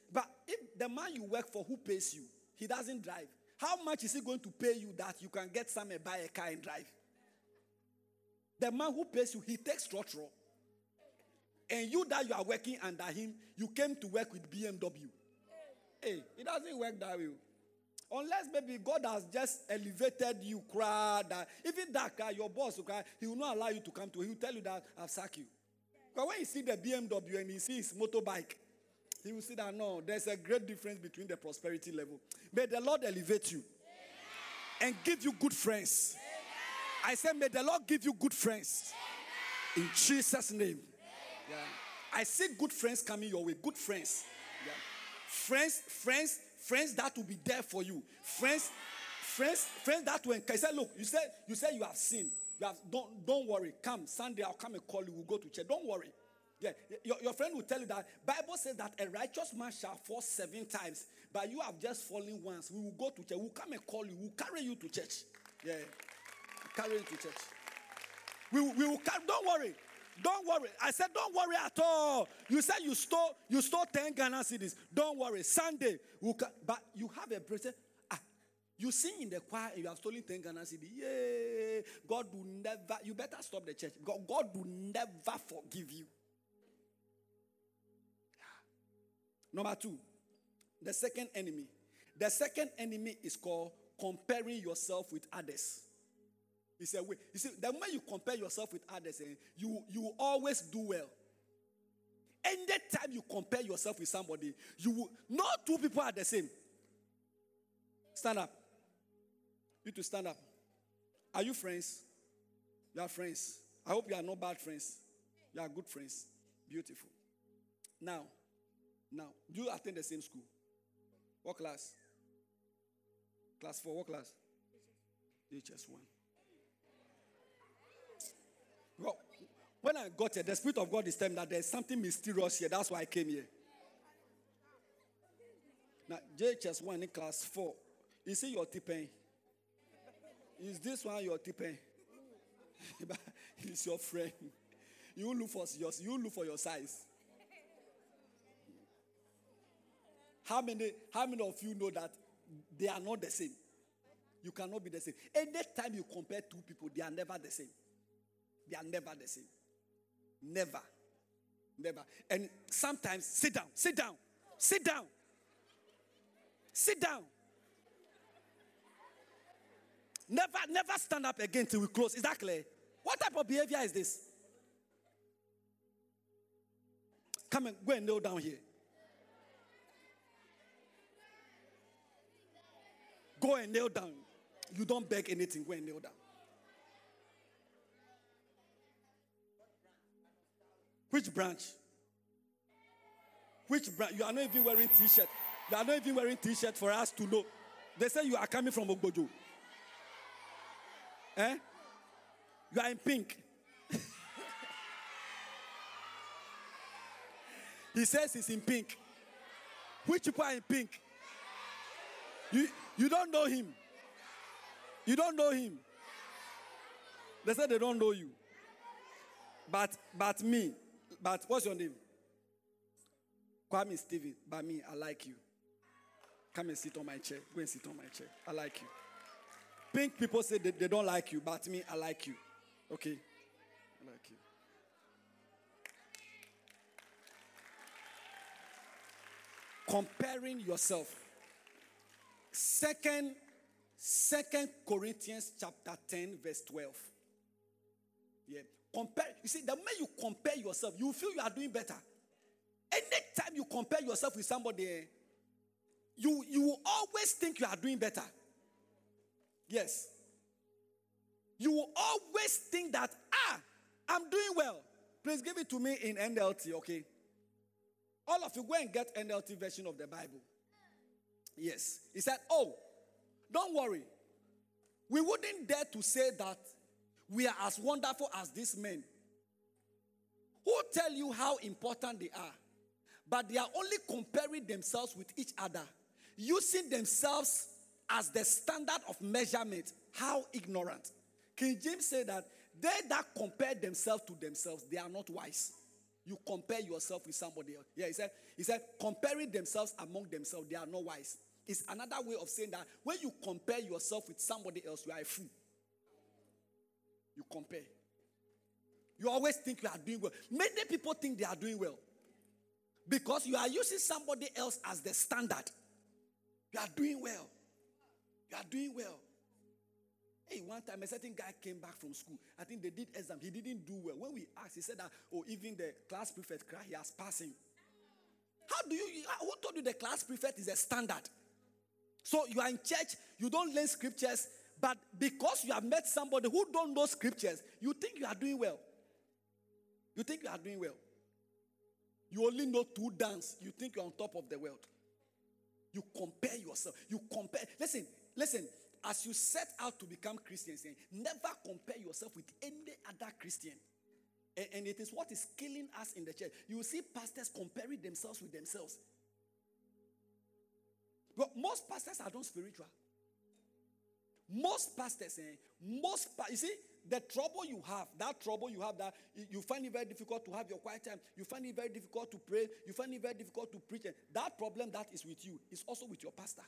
But if the man you work for who pays you, he doesn't drive, how much is he going to pay you that you can get some buy a car and drive? The man who pays you, he takes trotro. And you that you are working under him, you came to work with BMW. Hey, it doesn't work that way. Unless maybe God has just elevated you, even that car, your boss, he will not allow you to come to. He will tell you that I've sacked you. Because when you see the BMW and he sees his motorbike, he will see that no, there's a great difference between the prosperity level. May the Lord elevate you and give you good friends. I said, may the Lord give you good friends. In Jesus' name. Yeah. I see good friends coming your way. Good friends. Yeah. Friends that will be there for you. Friends that will encourage. Say, look, you say you have sinned. Don't worry. Come Sunday, I'll come and call you. We'll go to church. Don't worry. Yeah, your friend will tell you that Bible says that a righteous man shall fall 7 times, but you have just fallen once. We will go to church. We'll come and call you. We'll carry you to church. Yeah, carry you to church. We will. Don't worry. Don't worry. I said, don't worry at all. You said you stole 10 Ghana cedis. Don't worry. Sunday, but you have a bracelet. You sing in the choir and you have stolen 10 Ghana cedis. Yeah. God will never, you better stop the church. God will never forgive you. Number 2, the second enemy. The second enemy is called comparing yourself with others. He said, wait, you see, the moment you compare yourself with others, you will always do well. Anytime you compare yourself with somebody, no 2 people are the same. Stand up. You two stand up. Are you friends? You are friends. I hope you are not bad friends. You are good friends. Beautiful. Now, do you attend the same school? What class? Class 4, what class? HS1. Well, when I got here, the Spirit of God is telling me that there's something mysterious here. That's why I came here. Now, JHS1 in class 4. You see your tipping? Is this one your tipping? He's your friend. You look for your size. How many of you know that they are not the same? You cannot be the same. Anytime you compare 2 people, they are never the same. They are never the same. Never. Never. And sometimes, sit down. Never stand up again till we close. Is that clear? What type of behavior is this? Come and go and kneel down here. Go and kneel down. You don't beg anything. Go and kneel down. Which branch? You are not even wearing t-shirt. You are not even wearing t-shirt for us to know. They say you are coming from Ogbojo. You are in pink. He says he's in pink. Which people are in pink? You don't know him. You don't know him. They say they don't know you. But me. But what's your name? Kwame Stephen. But me, I like you. Come and sit on my chair. Go and sit on my chair. I like you. Pink people say they don't like you, but me, I like you. Okay? I like you. Comparing yourself. Second Corinthians chapter 10, verse 12. Yeah. You see, the moment you compare yourself, you feel you are doing better. Anytime you compare yourself with somebody, you will always think you are doing better. Yes. You will always think that, I'm doing well. Please give it to me in NLT, okay? All of you go and get NLT version of the Bible. Yes. He said, don't worry. We wouldn't dare to say that we are as wonderful as these men who tell you how important they are. But they are only comparing themselves with each other, using themselves as the standard of measurement. How ignorant. King James said that they that compare themselves to themselves, they are not wise. You compare yourself with somebody else. Yeah, he said, comparing themselves among themselves, they are not wise. It's another way of saying that when you compare yourself with somebody else, you are a fool. You compare. You always think you are doing well. Many people think they are doing well because you are using somebody else as the standard. You are doing well. You are doing well. Hey, one time a certain guy came back from school. I think they did exam. He didn't do well. When we asked, he said that, even the class prefect cried, he has passed him. Who told you the class prefect is a standard? So you are in church, you don't learn scriptures, but because you have met somebody who don't know scriptures, you think you are doing well. You think you are doing well. You only know 2 dance. You think you're on top of the world. You compare yourself. You compare. Listen. As you set out to become Christians, never compare yourself with any other Christian. And it is what is killing us in the church. You will see pastors comparing themselves with themselves. But most pastors are not spiritual. Most pastors, you see, the trouble you have, that you find it very difficult to have your quiet time. You find it very difficult to pray. You find it very difficult to preach. That problem that is with you is also with your pastor.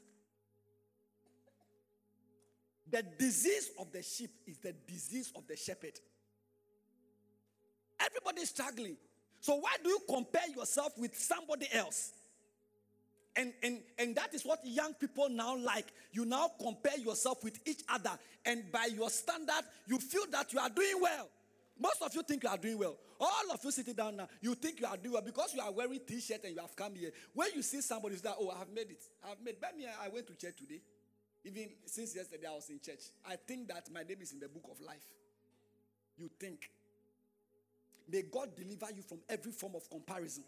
The disease of the sheep is the disease of the shepherd. Everybody is struggling. So why do you compare yourself with somebody else? And that is what young people now like. You now compare yourself with each other. And by your standard, you feel that you are doing well. Most of you think you are doing well. All of you sitting down now, you think you are doing well because you are wearing t-shirt and you have come here. When you see somebody who's like, I have made it. I went to church today. Even since yesterday I was in church. I think that my name is in the book of life. You think. May God deliver you from every form of comparison.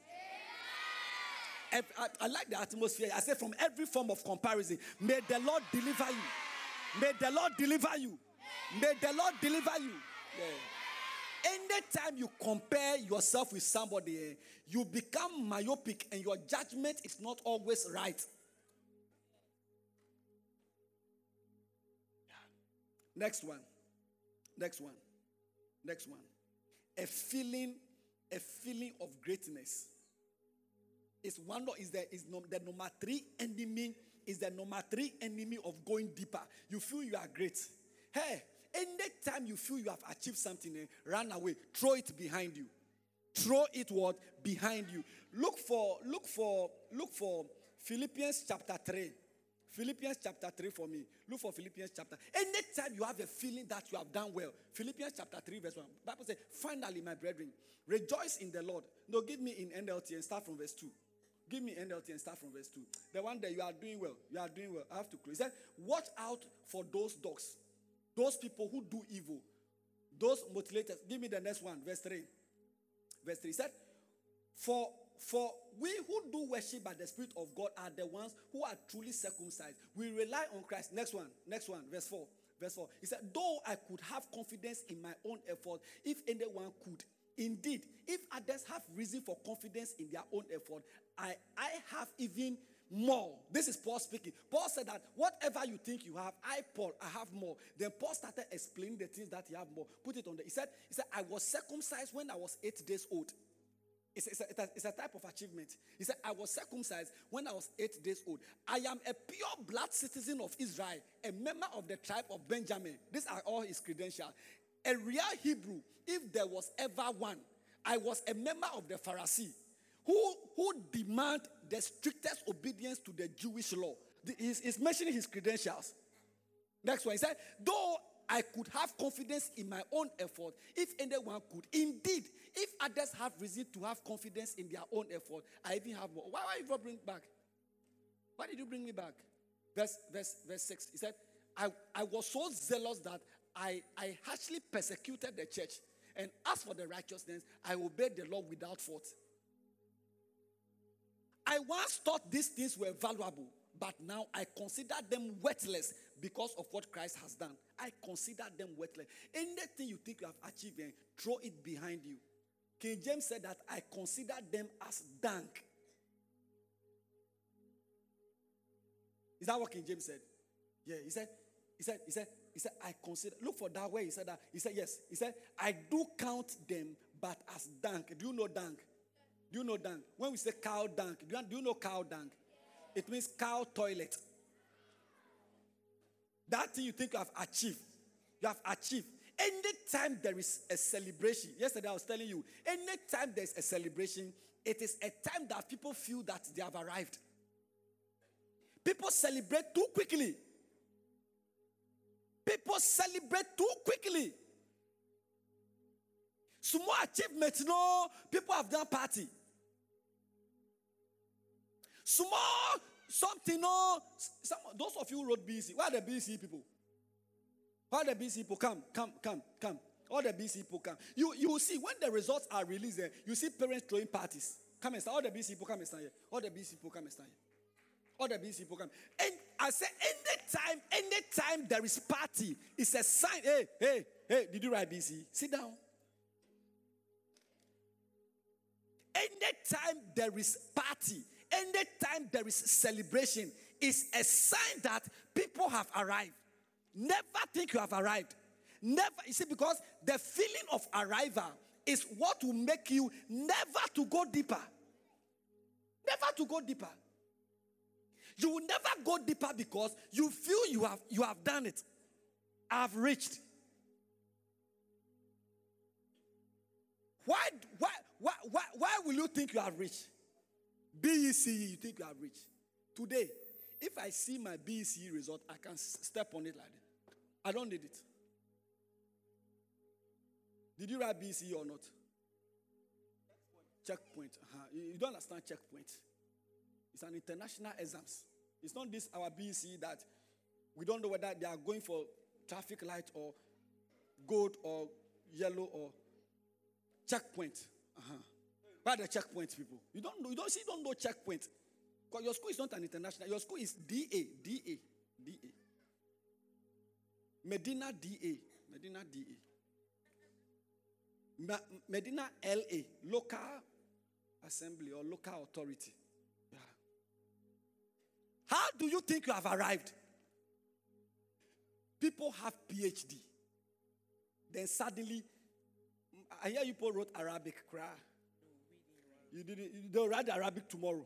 I like the atmosphere. I say from every form of comparison. May the Lord deliver you. May the Lord deliver you. May the Lord deliver you. Yeah. Anytime you compare yourself with somebody, you become myopic and your judgment is not always right. Next one. A feeling of greatness is the number 3 enemy. Is the number 3 enemy of going deeper. You feel you are great. Hey, anytime you feel you have achieved something, run away. Throw it behind you. Throw it what? Behind you. Look for Philippians chapter 3. Philippians chapter 3 for me. Look for Philippians chapter. Anytime you have a feeling that you have done well. Philippians chapter 3 verse 1. The Bible says, finally, my brethren, rejoice in the Lord. No, give me in NLT and start from verse 2. Give me NLT and start from verse 2. The one that you are doing well. You are doing well. I have to close. He said, watch out for those dogs. Those people who do evil. Those mutilators. Give me the next one. Verse 3. Verse 3. He said, For we who do worship by the Spirit of God are the ones who are truly circumcised. We rely on Christ. Next one. Verse 4. He said, though I could have confidence in my own effort, if anyone could. Indeed, if others have reason for confidence in their own effort, I have even more. This is Paul speaking. Paul said that whatever you think you have, Paul, I have more. Then Paul started explaining the things that he have more. Put it on there. He said, I was circumcised when I was 8 days old. It's a type of achievement. He said, I was circumcised when I was 8 days old. I am a pure blood citizen of Israel, a member of the tribe of Benjamin. These are all his credentials. A real Hebrew, if there was ever one. I was a member of the Pharisee who demand the strictest obedience to the Jewish law. He's mentioning his credentials. Next one, he said, though I could have confidence in my own effort, if anyone could. Indeed, if others have reason to have confidence in their own effort, I even have more. Why did you bring back? Why did you bring me back? Verse 6. He said, I was so zealous that I harshly persecuted the church. And as for the righteousness, I obeyed the law without fault. I once thought these things were valuable, but now I consider them worthless because of what Christ has done. I consider them worthless. Anything you think you have achieved, throw it behind you. King James said that I consider them as dung. Is that what King James said? Yeah, he said, I consider. Look for that way. He said that. He said, yes. He said, I do count them, but as dung. Do you know dung? Do you know dung? When we say cow dung, do you know cow dung? It means cow toilet. That thing you think you have achieved. You have achieved. Anytime there is a celebration, yesterday I was telling you, anytime there's a celebration, it is a time that people feel that they have arrived. People celebrate too quickly. People celebrate too quickly. Small achievements, no, people have done party. Small something, no. Those of you who wrote BC, where are the BC people? Where are the BC people? Come. All the BC people come. You will see when the results are released, you see parents throwing parties. Come and stand. All the BC people come and stand here. All the BC people come and stand here. All the BC people come. And I say, anytime there is party, it's a sign. Hey, did you write BC? Sit down. Anytime there is party, anytime there is celebration, it's a sign that people have arrived. Never think you have arrived. Never. You see, because the feeling of arrival is what will make you never to go deeper. Never to go deeper. You will never go deeper because you feel you have done it. I have reached. Why will you think you have reached? BECE, you think you have reached. Today, if I see my BECE result, I can step on it like that. I don't need it. Did you write BECE or not? Checkpoint. You don't understand checkpoint. It's an international exams. It's not this our BECE that we don't know whether they are going for traffic light or gold or yellow or checkpoint. Why the checkpoint, people? You don't know checkpoint. Because your school is not an international. Your school is DA. Medina DA. Medina LA. Local assembly or local authority. Yeah. How do you think you have arrived? People have PhD. Then suddenly, I hear people wrote Arabic. Cry. You didn't. They'll write Arabic tomorrow.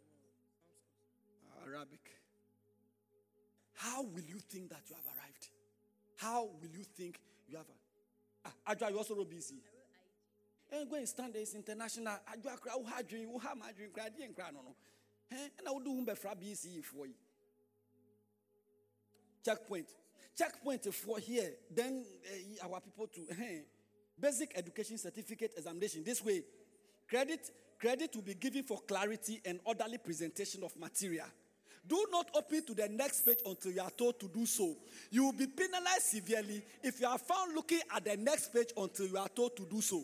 Arabic. How will you think that you have arrived? How will you think you have arrived? Ajwa, you also wrote BC. And go and stand there, it's international. Ajwa, who had dream, who had my dream, cry, didn't cry, no. And I will do umbe BC for you. Checkpoint for here. Then our people to basic education certificate examination. This way, credit will be given for clarity and orderly presentation of material. Do not open to the next page until you are told to do so. You will be penalized severely if you are found looking at the next page until you are told to do so.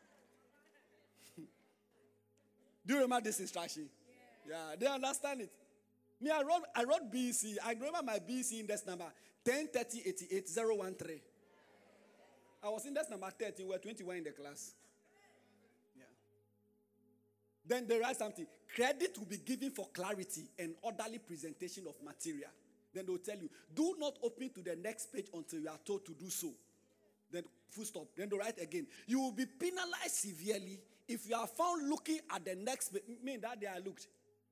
Do you remember this instruction? Yeah, they understand it. Me, I wrote BC. I remember my BC index number 1030881013. I was index number 30. We were 21 in the class. Yeah. Then they write something. Credit will be given for clarity and orderly presentation of material. Then they'll tell you, do not open to the next page until you are told to do so. Then full stop. Then they write again. You will be penalized severely if you are found looking at the next page. Mean that day I looked.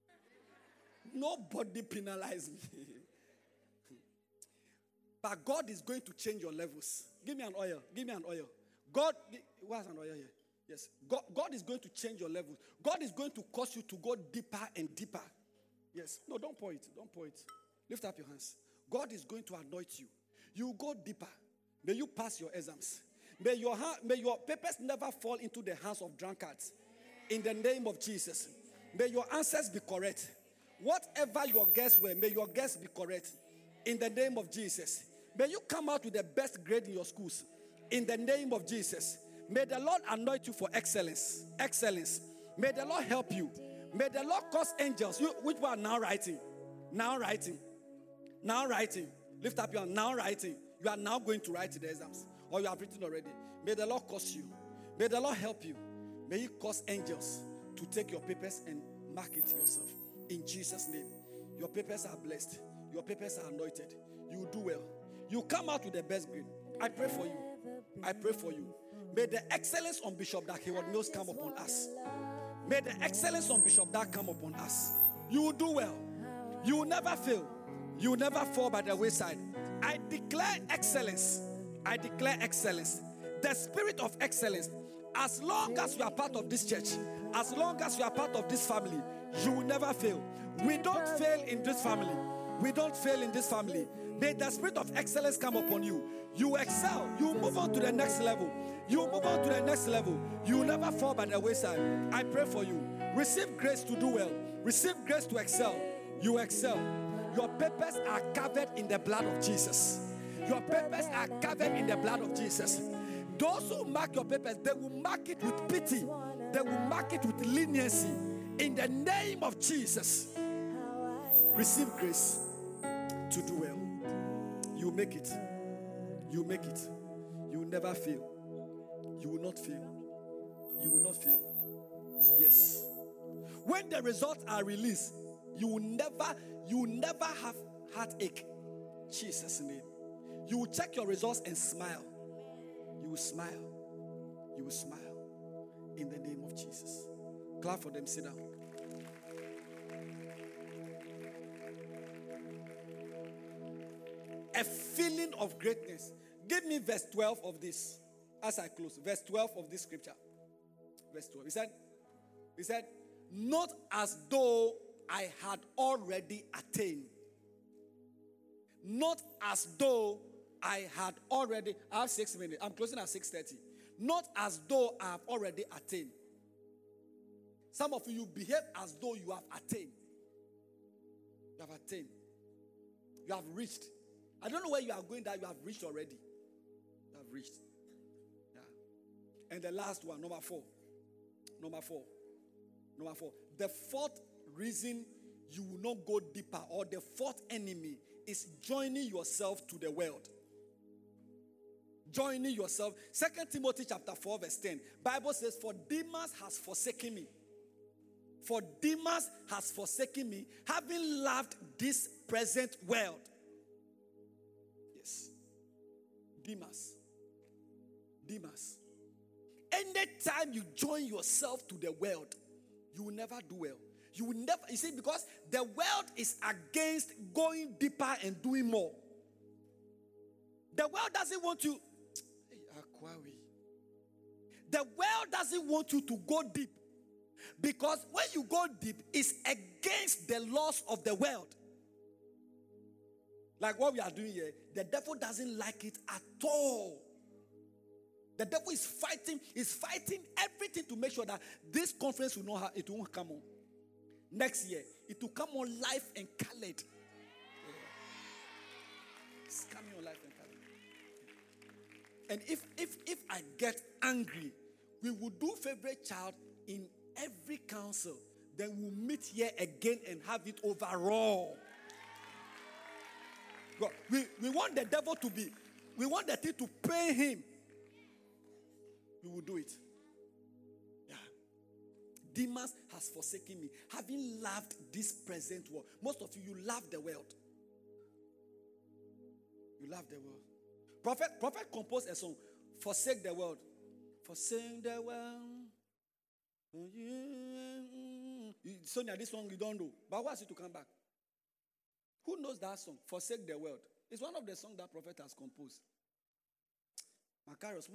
Nobody penalized me. But God is going to change your levels. Give me an oil. God, what's an oil here? Yes. God is going to change your levels. God is going to cause you to go deeper and deeper. Yes. No, don't pour it. Lift up your hands. God is going to anoint you. You go deeper. May you pass your exams. May your papers never fall into the hands of drunkards. In the name of Jesus. May your answers be correct. Whatever your guests were, may your guests be correct. In the name of Jesus. May you come out with the best grade in your schools. In the name of Jesus. May the Lord anoint you for excellence. Excellence. May the Lord help you. May the Lord cause angels. Which one now writing? Now writing. Lift up your hand. Now writing. You are now going to write the exams. Or you have written already. May the Lord cause you. May the Lord help you. May He cause angels to take your papers and mark it yourself. In Jesus' name. Your papers are blessed. Your papers are anointed. You will do well. You come out with the best grade. I pray for you. May the excellence on Bishop Dakiwad Mills come upon us. May the excellence of Bishop Dag come upon us. You will do well. You will never fail. You will never fall by the wayside. I declare excellence. I declare excellence. The spirit of excellence. As long as you are part of this church, as long as you are part of this family, you will never fail. We don't fail in this family. We don't fail in this family. May the spirit of excellence come upon you. You excel. You move on to the next level. You move on to the next level. You will never fall by the wayside. I pray for you. Receive grace to do well. Receive grace to excel. You excel. Your papers are covered in the blood of Jesus. Your papers are covered in the blood of Jesus. Those who mark your papers, they will mark it with pity. They will mark it with leniency. In the name of Jesus. Receive grace to do well. You will make it. You will make it. You will never fail. You will not fail. You will not fail. Yes. When the results are released, you will never have heartache. Jesus' name. You will check your results and smile. You will smile. You will smile. In the name of Jesus. Clap for them. Sit down. A feeling of greatness. Give me verse 12 of this as I close. Verse 12 of this scripture. Verse 12. He said, not as though I had already attained. Not as though I had already. I have 6 minutes. I'm closing at 6:30. Not as though I have already attained. Some of you behave as though you have attained. You have attained. You have reached. I don't know where you are going that you have reached already. You have reached. Yeah. And the last one, number four. The fourth reason you will not go deeper, or the fourth enemy, is joining yourself to the world. Joining yourself. 2 Timothy chapter 4 verse 10. Bible says, for Demas has forsaken me. For Demas has forsaken me, having loved this present world. Yes. Demas. Anytime you join yourself to the world, you will never do well. You will never, you see, because the world is against going deeper and doing more. The world doesn't want you. The world doesn't want you to go deep. Because when you go deep, it's against the laws of the world. Like what we are doing here, the devil doesn't like it at all. The devil is fighting everything to make sure that this conference will not it won't come on. Next year, it will come on live and colored. Yeah. It's coming on live and colored. And if I get angry, we will do favorite child in every council. Then we'll meet here again and have it overall. We want the devil to be, we want the thing to pay him. We will do it. Yeah. Demas has forsaken me, having loved this present world. Most of you love the world. You love the world. Prophet composed a song, forsake the world. Forsake the world. Sonia, this song you don't know. But why is it to come back? Who knows that song? Forsake the world. It's one of the songs that prophet has composed. Makaros,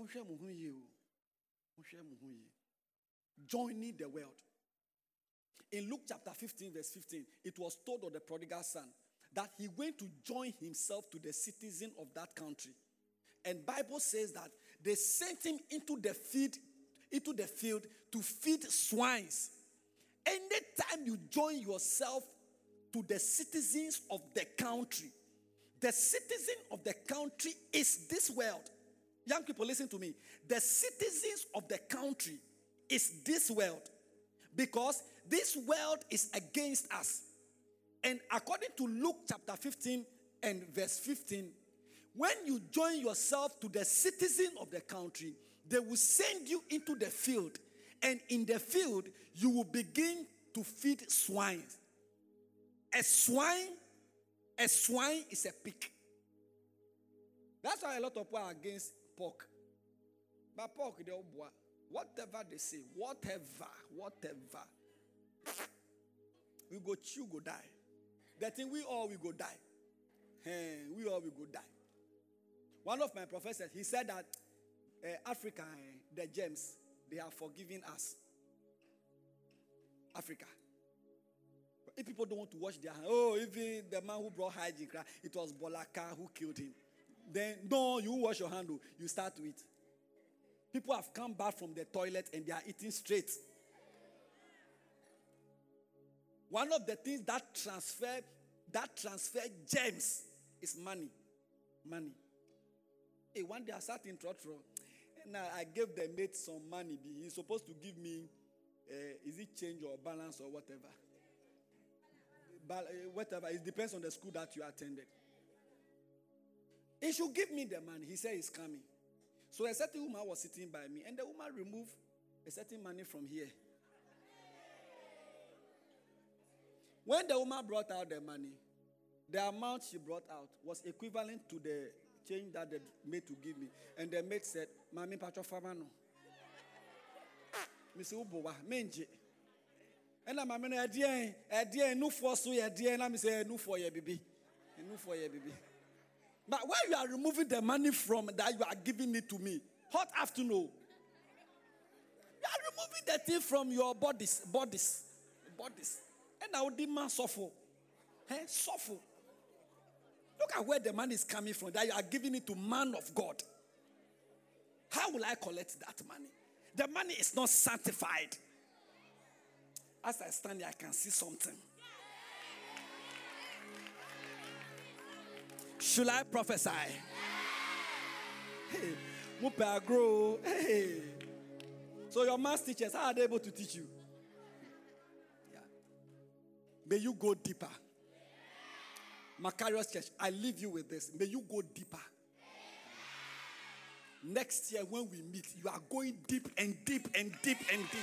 joining the world. In Luke chapter 15, verse 15, it was told of the prodigal son that he went to join himself to the citizen of that country. And Bible says that they sent him into the field to feed swines. Anytime you join yourself to the citizens of the country, the citizen of the country is this world. Young people, listen to me. The citizens of the country is this world, because this world is against us. And according to Luke chapter 15 and verse 15, when you join yourself to the citizen of the country, they will send you into the field. And in the field, you will begin to feed swine. A swine is a pig. That's why a lot of people are against pork. But pork, they all boy. Whatever they say, whatever. We go chew, go die. That thing we all will go die. We all will go die. One of my professors, he said that Africa, the gems, they are forgiving us. Africa. If people don't want to wash their hands, even the man who brought hygiene, it was Bolaka who killed him. Then, no, you wash your hand, you start to eat. People have come back from the toilet and they are eating straight. One of the things that transfer gems is money. Money. Hey, one day I sat in Trotro and I gave the mate some money. He's supposed to give me, is it change or balance or whatever? Whatever. It depends on the school that you attended. He should give me the money. He said he's coming. So a certain woman was sitting by me, and the woman removed a certain money from here. When the woman brought out the money, the amount she brought out was equivalent to the change that the maid to give me. And the maid said, Mami Pacho Famano. Miss Ubowa, Menji. And I'm a dear, no force, a dear, and I'm saying, no for your baby. No for your baby. But when you are removing the money from that, you are giving it to me. Hot afternoon. You are removing the thing from your bodies. And I would demand suffer. Suffer. Look at where the money is coming from. That you are giving it to man of God. How will I collect that money? The money is not sanctified. As I stand here, I can see something. Should I prophesy? Hey, Mupa grow. Hey. So your mass teachers, how are they able to teach you? Yeah. May you go deeper. Macarius Church, I leave you with this. May you go deeper. Next year when we meet, you are going deep and deep and deep and deep.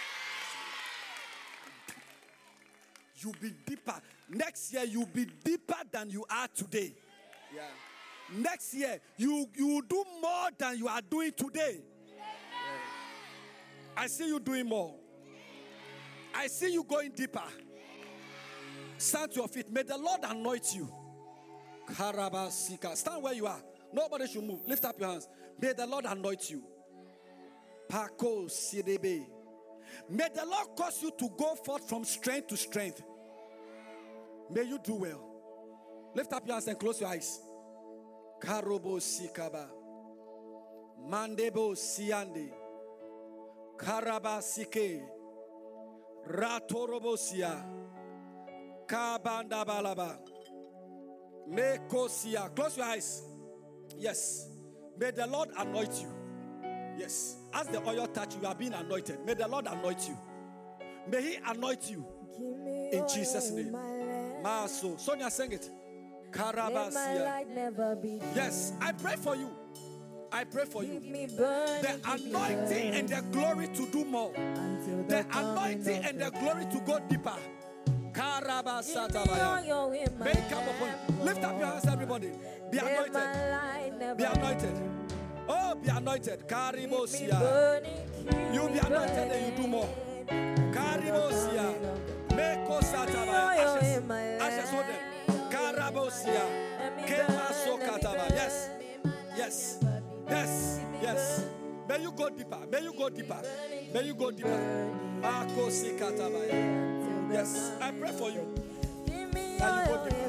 You'll be deeper. Next year you'll be deeper than you are today. Yeah. Next year, you will do more than you are doing today. Yeah. I see you doing more. I see you going deeper. Stand to your feet. May the Lord anoint you. Karabasika. Stand where you are. Nobody should move. Lift up your hands. May the Lord anoint you. Pako Sidebe. May the Lord cause you to go forth from strength to strength. May you do well. Lift up your hands and close your eyes. Karobo Sikaba. Mandebo Siande. Karaba Sike. Ratorobo Sia. Kabanda Balaba. Mekosia. Close your eyes. Yes. May the Lord anoint you. Yes. As the oil touch, you are being anointed. May the Lord anoint you. May He anoint you. In Jesus' name. Maso. Sonia, sing it. Karabasia. Yes. I pray for you. I pray for you. The anointing and the glory to do more. The anointing and the glory to go deeper. Karabasatabaya. May it come upon you. Lift up your hands, everybody. Be anointed. Be anointed. Oh, be anointed. Karibosia. You be anointed and you do more. Karibosia. Meko satabaya. Ashes hold them. Karabosia. Kemaso kataba. Yes. Yes. Yes. Yes. May you go deeper. May you go deeper. May you go deeper. Akosi katabaya. Yes. I pray for you. That you go deeper.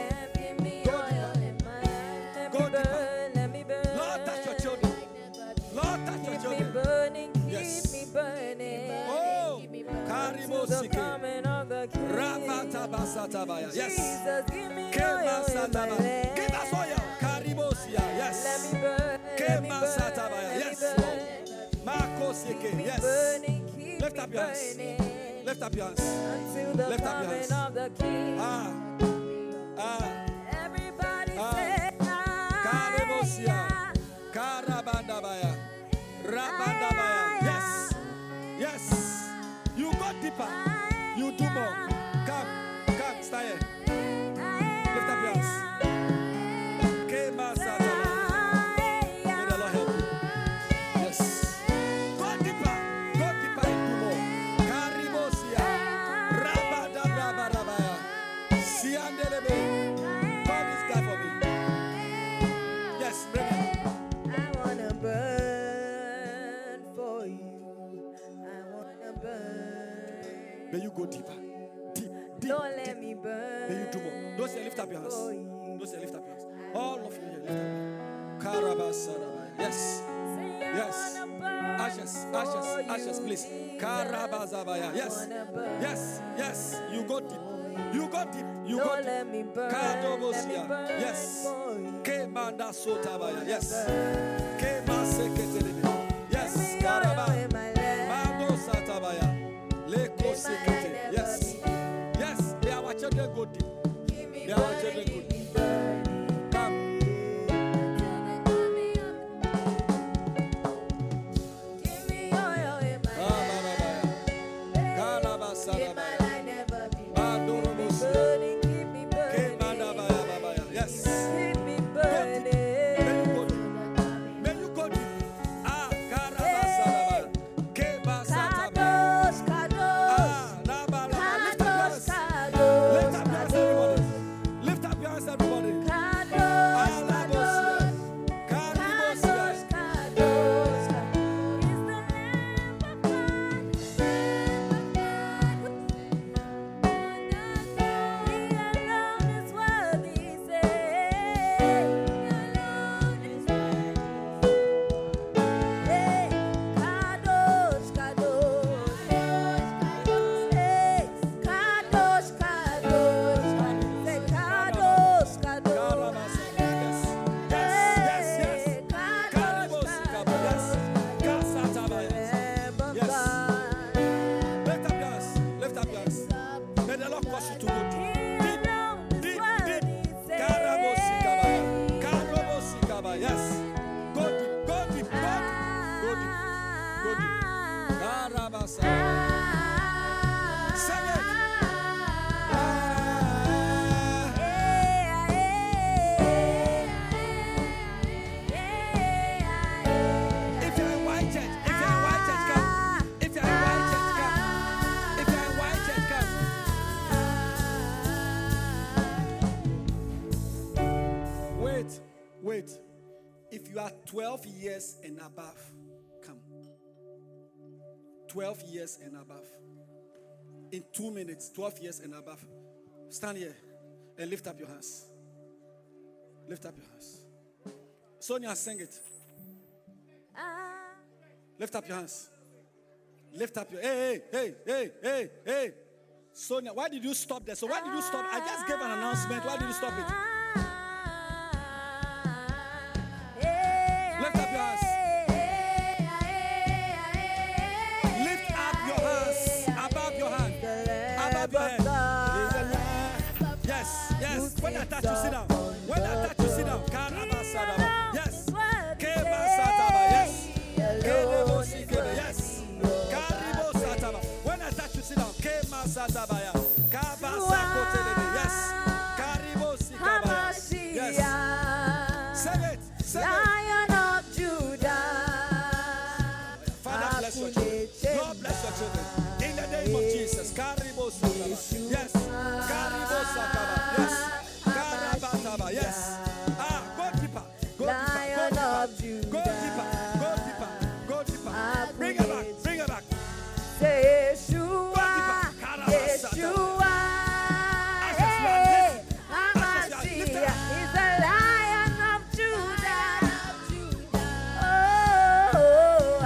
Go deeper. Lord, touch your children. Lord, touch your children. Yes. Oh, Karibosike. Rabatabasataba. Yes. Kemasataba. Give us oil. Karibosia. Yes. Kemasataba. Yes. Makosike. Yes. Lift up your hands. Lift up your hands. Lift up your hands. Everybody say Karibosia. Karabandabaya. Rabandabaya. Yes. Yes. You go deeper. You do more. Come. Come. Stay here. Lift up your hands. May the Lord help you. Yes. Go deeper. May you go deeper. Deep, deep, Don't deep. let me burn. May you do more. Don't say lift up your hands. for you. Don't say lift up your hands. All of you here, lift up your hands. Karabasarabaya. Yes. Say I Yes. wanna burn Ashes, for ashes, ashes, you, please. Jesus. Karabazabaya. I Yes. wanna burn Yes. Yes. You go deep. You go deep. You go Don't deep. let me burn. Let me Kadobosia. burn Yes. for you. Kemanda sotabaya. Yes. Kemaseketelebe. Yes. Give me oil Karaba. in my lamp. Mando satabaya. Leko May my sekete. light never Yes. be dim. Yes. May our children go deep. Keep me May our children burning, go keep me burning. Come. Give me oil in my Rababaya. lamp. Karabasarabaya. May my light never be dim. Bandorobosia. Burning, keep me burning. Kemandabaya babaya. Yes. Keep me May burning. you go deep. May you go deep. Ah, Karabasarabaya. Kebasatabaya. Kadosh, Kadosh, Ah, Rabalaba. Lift up your Kadosh, hands. Kadosh, Lift up your hands, everybody. Kadosh, Lift up your hands, everybody. Kadosh, Alabosia. Kadosh, Karibosia. Kadosh, Kadosh. Is the Lamb of God. He alone is worthy. Say, He alone is worthy. Hey, Kadosh, Kadosh, hey, Kadosh, Kadosh, say Kadosh, Kadosh, Karabasarabaya. Yes. Yes, yes, yes. hey, Kadosh, Karibosia. Yes. Kasatabaya. Lamb of Yes. God. Lift up your hands. Lift up your hands. May the Lord cause you to go deep. He alone is Deep, deep. worthy. Say, Karabosikabaya. Karobosikabaya. Yes. Go deep. Go deep. Go deep. Go deep. Go deep. Karabasarabaya. Sing it. Ah. If you're in white church, if you're in white church, come. If you're in white church, come. If you're in white church, come. Wait, wait. If you are 12 years and above, come. 12 years and above. In 2 minutes, 12 years and above. Stand here and lift up your hands. Lift up your hands. Sonia, sing it. Lift up your hands. Lift up your hey. Sonia, why did you stop there? So why did you stop? I just gave an announcement. Why did you stop it? Lift up your hands. Lift up your hands. Above your hand. Above your head. Yes, yes. When I touch you, sit down. When I touch you, sit down. Karabasaraba. Yes. Kebasataba. Yes. Kedebosikebe. Yes. Karibosataba. When I touch you, sit down. Kemasatabaya. Kabasakotelebe. Yes. Karibosikabaya. Yes. Say it. Say it. Lion of Judah. Father, bless your children. God bless your children. In the name of Jesus. Karibosataba. Yes. Karibosataba. Yes. Karabataba. Yes. Ah, go deeper. Go deeper. Lion Go of deeper. Judah. Go deeper. Go deeper. Go deeper. Bring it back. Bring it back. Say Yeshua, Yeshua, Ashes, hey, Ashes, lift it. Hamashiach is the Lion of Judah. Oh,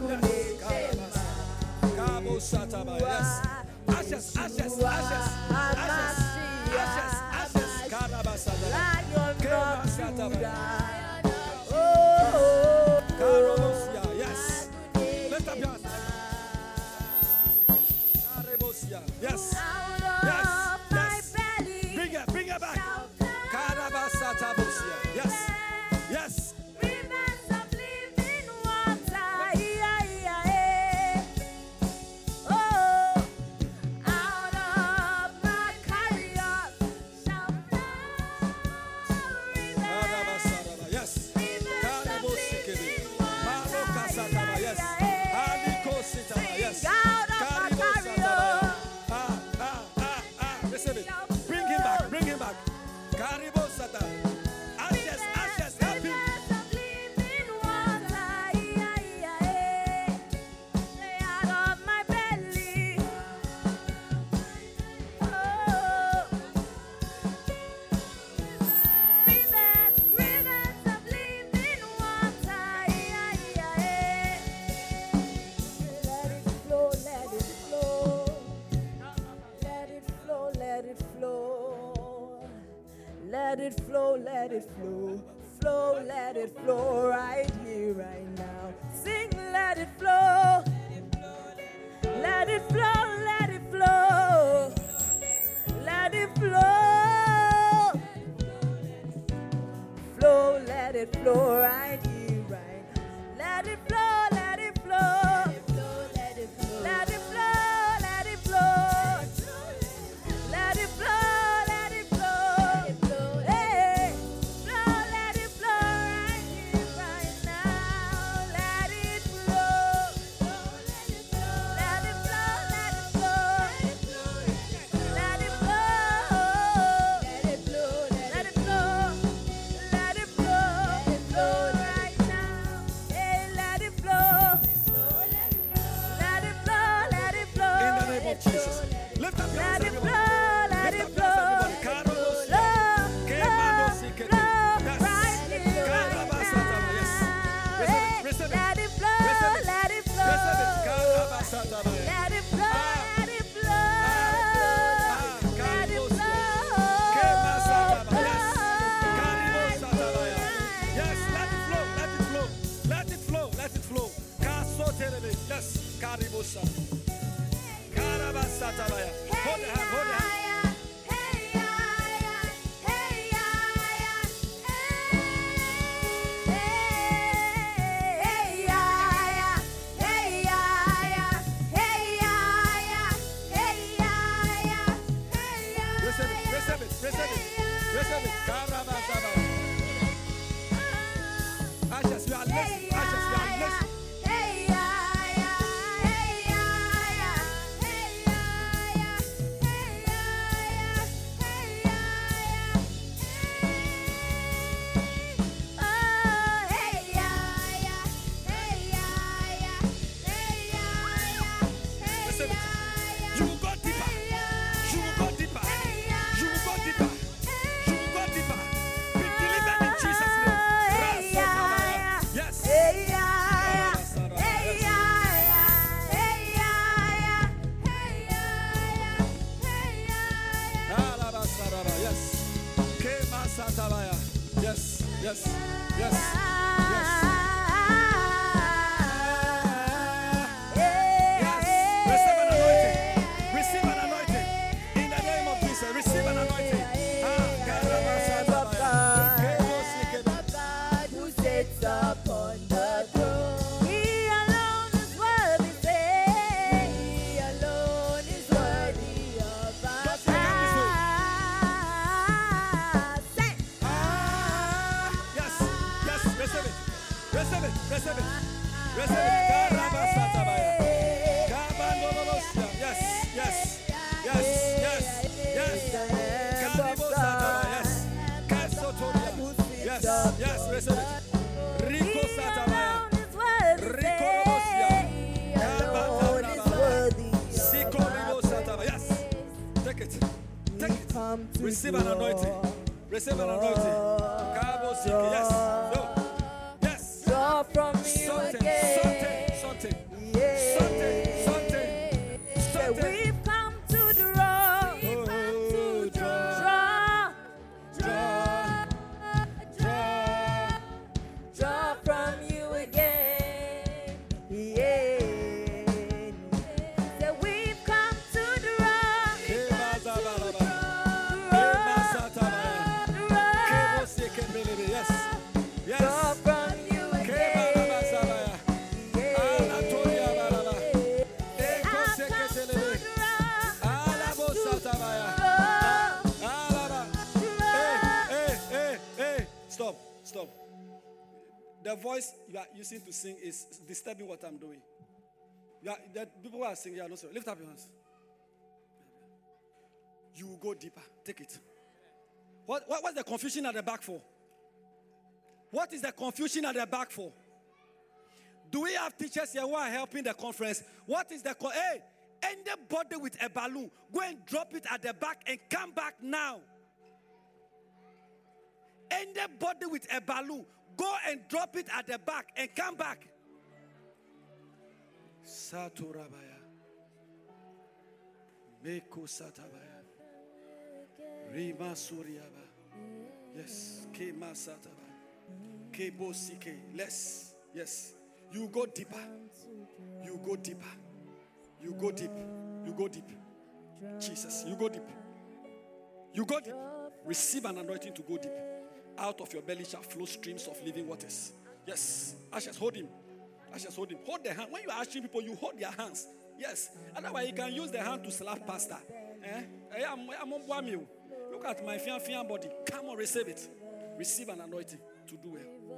Kabosataba. Yes. Ashes, ashes, ashes, ashes, ashes, ashes. Karabasataba. Lion of Kebasataba. Judah. Oh, it flow, let it flow. Flow, let it flow right here, right now. Sing, let it flow. Let it flow, let it flow. Let it flow. Flow, let it flow right here, right now. Let it flow, let it flow. Let it flow, let it flow. Let it flow, let it flow. Hey, flow, let it flow right here, right now. Let it flow. Let it flow, let it flow. Let it flow. Let it flow. Let it flow. Let it flow. Let it flow right now. Hey, let it flow. Let it flow. Let it flow. In the name of Jesus. Lift up your Let hands, it everybody. flow, let Lift it up your flow, hands, let everybody. it flow, Yes. right here, right Karabasataba, yes. now. Receive it, Hey, receive it. let it flow, Receive it. let it flow. Receive it. Karabasataba, yes. Let it flow, Ah. let it flow. Let it Karibos, flow. Kemasataba, yes. Flow Karibosataba, right yes. here, Let it flow, let it flow. Let it flow, let it flow. Kasotelele, yes. Karibosa. Karabasataba, yes. Hold the hand, hold the hand. Receive it, receive it, receive it. Receive it. Karabasataba. Ashes, you are listening. Ashes, you are listening. Receive it. You will go deeper. You will go deeper. You will go deeper. You will go deeper. Be delivered in Jesus' name. Rasotabaya. Yes. Alabasaraba. Yes. Kemasatabaya. Yes. Yes. Yes. Yes. Receive an anointing. Receive an anointing. In the name of Jesus. Receive an anointing. God who sits upon the throne. He alone is worthy. Say, He alone is worthy of our Don't you come this way. Say, Yes. Yes. Receive it. Receive it. Receive it. Receive it. Karabasatabaya. Kabandololosia. Yes. Yes. Yes. Yes. Yes. Karibosataba. Yes. Kasotoria. Yes. Yes. Receive it. Rico He Satabaya. alone is worthy. Rico Say, Robosia. He alone is worthy Siko of Ribo our Sataba. Yes. Take it. Take it. come to Receive an anointing. Receive an anointing. Kabo Siki. Yes. No. Yes. draw from you Something. again. Something. Something. Yeah. Something. Something. Say, Something. we've come to draw. Oh, draw. Draw. Draw. Draw from you again. Yeah. Say, we've come to draw. Kebazabalaba. Draw. Kemasatabaya. Kebo Draw. Sekebelebe. Yes. Draw Yes. from you again. Kebalabasabaya. Anatolia balaba. Eko I've come to seketelebe. draw. Alabo satabaya. Draw. Alaba. Draw. Hey. Stop. Stop. The voice you are using to sing is disturbing what I'm doing. The people who are singing, you are not sorry. Lift up your hands. You will go deeper. Take it. What's the confusion at the back for? What is the confusion at the back for? Do we have teachers here who are helping the conference? What is the hey? Anybody with a balloon, go and drop it at the back and come back now. Anybody with a balloon, go and drop it at the back and come back. Saturabaya. Meko Satabaya. Rima Suriaba. Yes. Less. Yes. You go deeper. You go deeper. You go deep. You go deep. Jesus, you go deep. You go deep. Receive an anointing to go deep. Out of your belly shall flow streams of living waters. Yes. Ashes, hold him. Ashes, hold him. Hold the hand. When you are ushering people, you hold their hands. Yes. Otherwise, you can use the hand to slap pastor. Look at my fian body. Come on, receive it. Receive an anointing to do well.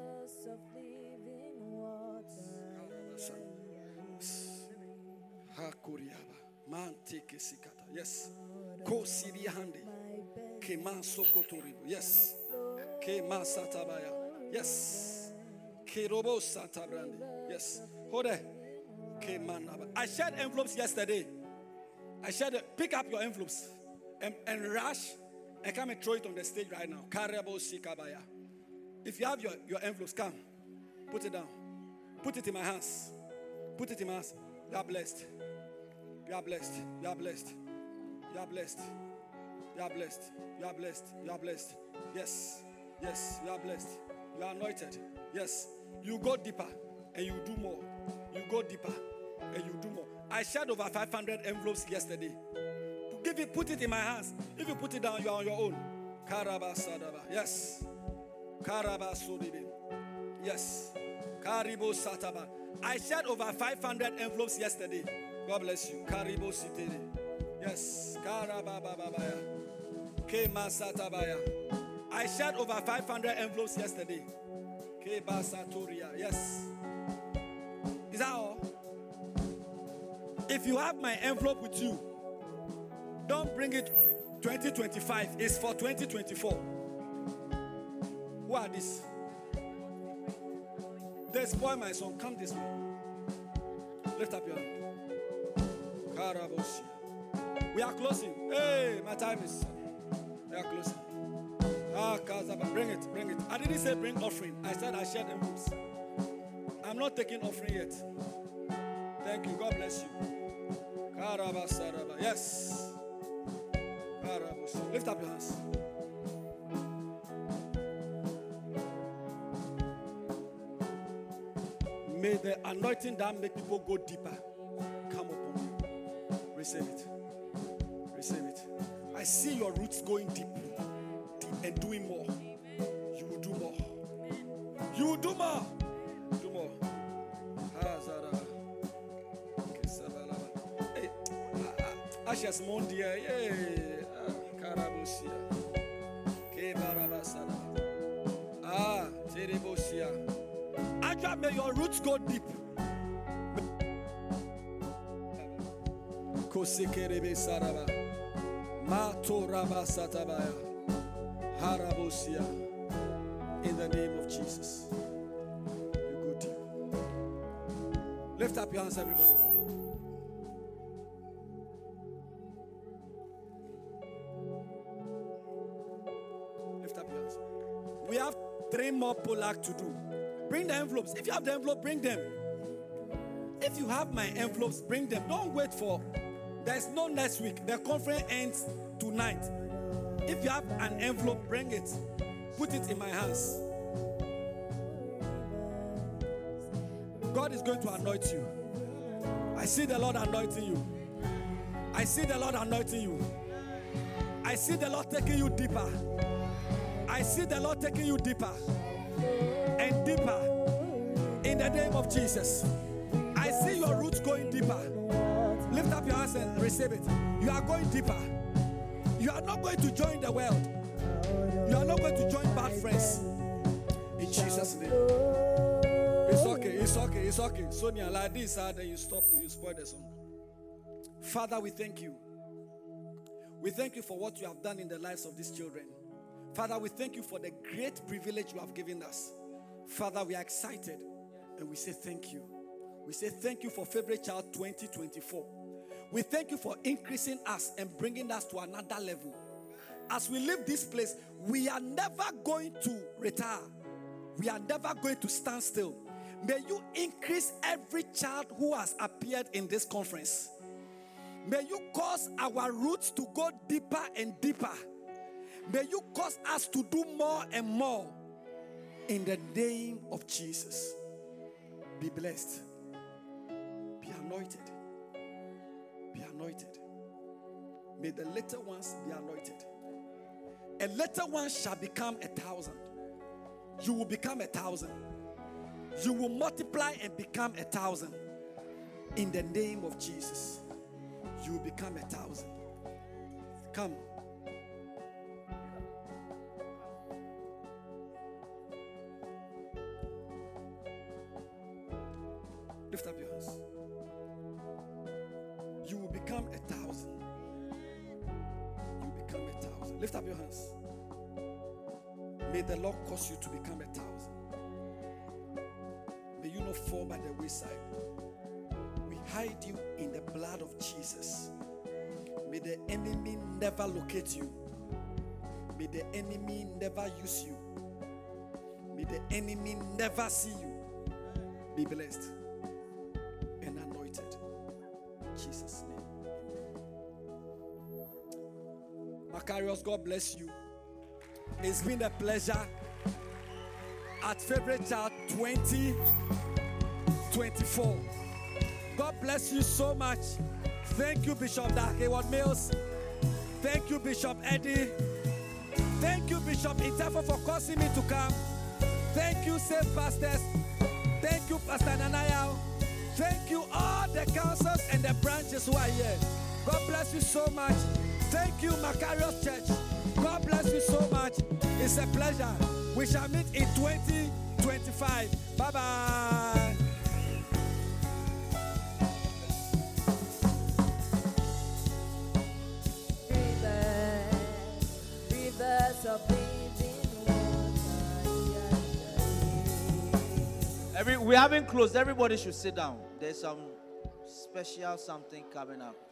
Yes. Ko Siri Hande. Keman Sokotoribo. Yes. Keman Satabaya. Yes. Kerobo Satabrande. Yes. Hold it. Keman. I shared envelopes yesterday. Pick up your envelopes and rush and come and throw it on the stage right now. Karebo Sikabaya. If you have your envelopes, come. Put it down. Put it in my hands. Put it in my hands. You are blessed. You are blessed. You are blessed. You are blessed. You are blessed. You are blessed. You are blessed. Yes. Yes. You are blessed. You are anointed. Yes. You go deeper and you do more. You go deeper and you do more. I shared over 500 envelopes yesterday. Put it in my hands. If you put it down, you are on your own. Karabasadaba. Yes. Karabasodibe. Yes. Karibo Sataba. I shared over 500 envelopes yesterday. God bless you. Karibo Sitere. Yes. Karabababaya. Kema Satabaya. I shared over 500 envelopes yesterday. Keba Satoria. Yes. Is that all? If you have my envelope with you, don't bring it 2025. It's for 2024. Who are these? They spoil my song. Come this way. Lift up your hand. Karaboshi. We are closing. Hey, my time is. We are closing. Kazaba. Bring it. Bring it. I didn't say bring offering. I said I shared envelopes. I'm not taking offering yet. Thank you. God bless you. Karabasaraba. Yes. Karaboshi. Lift up your hands. May the anointing that make people go deeper come upon you. Receive it. Receive it. I see your roots going deep, deep and doing more. You will do more. You will do more. Do more. Hey, Ashes Mondia. Hey, Karabosia. Kebarabasana. Terebosia. Aja, may your roots go deep. Kosekerebe saraba. Matoraba satabaya. Harabosia. In the name of Jesus. You go deep. Lift up your hands, everybody. Lift up your hands. We have 3 more Polak to do. Bring the envelopes. If you have the envelope, bring them. If you have my envelopes, bring them. Don't wait for. There's no next week. The conference ends tonight. If you have an envelope, bring it. Put it in my hands. God is going to anoint you. I see the Lord anointing you. I see the Lord anointing you. I see the Lord taking you deeper. I see the Lord taking you deeper and deeper in the name of Jesus. I see your roots going deeper. Lift up your hands and receive it. You are going deeper. You are not going to join the world. You are not going to join bad friends. In Jesus' name. It's okay. It's okay. It's okay. Sonia, like this, then you stop. You spoil the song. Father, we thank you. We thank you for what you have done in the lives of these children. Father, we thank you for the great privilege you have given us. Father, we are excited and we say thank you. We say thank you for Favorite Child 2024. We thank you for increasing us and bringing us to another level. As we leave this place, we are never going to retire. We are never going to stand still. May you increase every child who has appeared in this conference. May you cause our roots to go deeper and deeper. May you cause us to do more and more in the name of Jesus. Be blessed. Be anointed. Be anointed. May the little ones be anointed. A little one shall become 1,000. You will become 1,000. You will multiply and become 1,000. In the name of Jesus, you will become 1,000. Come. Lift up your hands. You will become 1,000. You will become 1,000. Lift up your hands. May the Lord cause you to become 1,000. May you not fall by the wayside. We hide you in the blood of Jesus. May the enemy never locate you. May the enemy never use you. May the enemy never see you. Be blessed and anointed. In Jesus' name. Macarius, God bless you. It's been a pleasure at Favorite Child 2024. God bless you so much. Thank you, Bishop Hayward Mills. Thank you, Bishop Eddie. Thank you, Bishop Itafo, for causing me to come. Thank you, Safe Pastors. Thank you, Pastor Nanayao. Thank you, all the councils and the branches who are here. God bless you so much. Thank you, Macarius Church. God bless you so much. It's a pleasure. We shall meet in 2025. Bye-bye. Rivers of living water. We haven't closed. Everybody should sit down. There's some special something coming up.